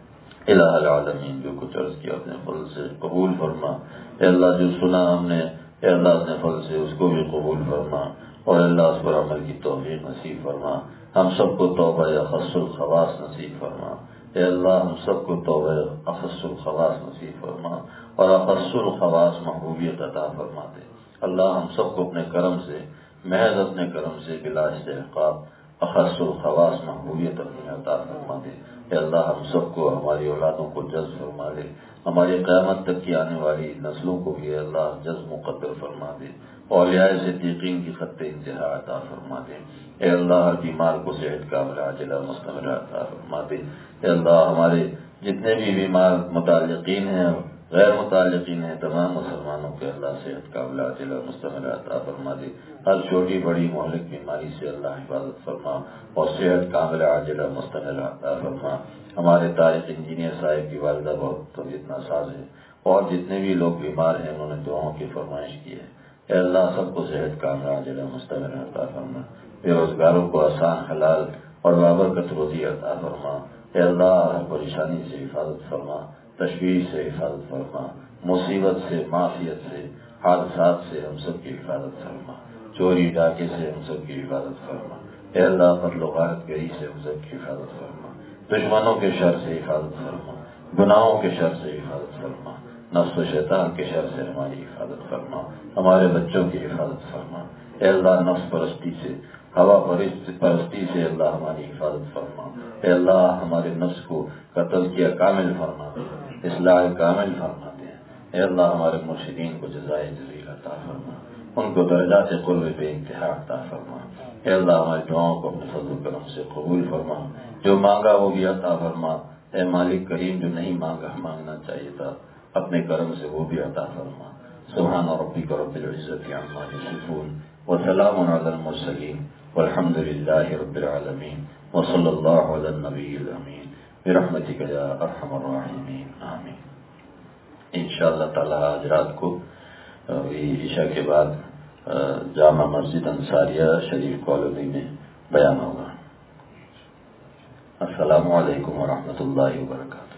الہ العالمین جو کچھ عرض کیا اپنے فضل سے قبول فرما. اے اللہ جو سنا ہم نے اے اللہ اپنے فضل سے اس کو بھی قبول فرما اور اللہ اس پر عمل کی توفیق نصیب فرما. ہم سب کو توبہ اخص الخواص نصیب فرما. اے اللہ ہم سب کو توبہ اخص الخواص نصیب فرما اور اخص الخواص محبوبیت عطا فرما دے. اللہ ہم سب کو اپنے کرم سے محض اپنے کرم سے بلا استحقاق اخص الخواص محبوبیت اپنی عطا فرما دے. اے اللہ ہم سب کو ہماری اولادوں کو جذب فرما دے. ہماری قیامت تک کی آنے والی نسلوں کو بھی اللہ جذب مقدر فرما دے. اولیاء صدیقین کی خط انتہا عطا فرما دے. اے اللہ ہر بیمار کو صحت کاملہ عاجلہ مستمرہ عطا فرما دے. اے اللہ ہمارے جتنے بھی بیمار متعلقین ہیں غیر متعلقین ہیں تمام مسلمانوں کے اللہ صحت کاملہ عاجلہ مستمرہ عطا فرما دے. ہر چھوٹی بڑی مہلک بیماری سے اللہ حفاظت فرما اور صحت کاملہ عاجلہ مستمرہ عطا فرما. ہمارے طارق انجینئر صاحب کی والدہ بہت طبیعت ناساز ہے اور جتنے بھی لوگ بیمار ہیں انہوں نے دعاؤں کی فرمائش کی ہے. اے اللہ سب کو صحت کاملہ عاجلہ مستمرہ عطا فرما. بے روزگاروں کو آسان حلال اور بابرکت روزی عطا فرما. اے اللہ ہر پریشانی سے حفاظت فرما. تشویش سے حفاظت فرما. مصیبت سے معافیت سے حادثات سے ہم سب کی حفاظت فرما. چوری ڈاکے سے ہم سب کی حفاظت فرما. اے اللہ قتل و غارت گری سے ہم سب کی حفاظت فرما. دشمنوں کے شر سے حفاظت فرما. گناہوں کے شر سے حفاظت فرما. نفس و شیطان کے شر سے ہماری حفاظت فرما. ہمارے بچوں کی حفاظت فرما. اے اللہ نفس پرستی سے ہوا پرستی سے اللہ ہماری حفاظت فرما. اے اللہ ہمارے نفس کو قتل کیا کامل فرما دے. اصلاح کامل فرما دے. اے اللہ ہمارے مرشدین کو جزائے جزیل عطا فرما. ان کو درجات قرب بے انتہا عطا فرما. اے اللہ ہماری دعاؤں کو اپنے فضل و کرم سے قبول فرما. جو مانگا وہ بھی عطا فرما. اے مالک کریم جو نہیں مانگا مانگنا چاہیے تھا اپنے کرم سے وہ بھی عطا فرما. سبحان ربک رب العزت عما یصفون وسلام علی المرسلین والحمد للہ رب العالمین وصلی اللہ علی النبی الامین برحمتک یا ارحم الراحمین آمین. انشاءاللہ تعالی آج رات کو عشاء کے بعد جامع مسجد انصاریہ شریف کالونی میں بیان ہوگا. السلام علیکم ورحمۃ اللہ وبرکاتہ.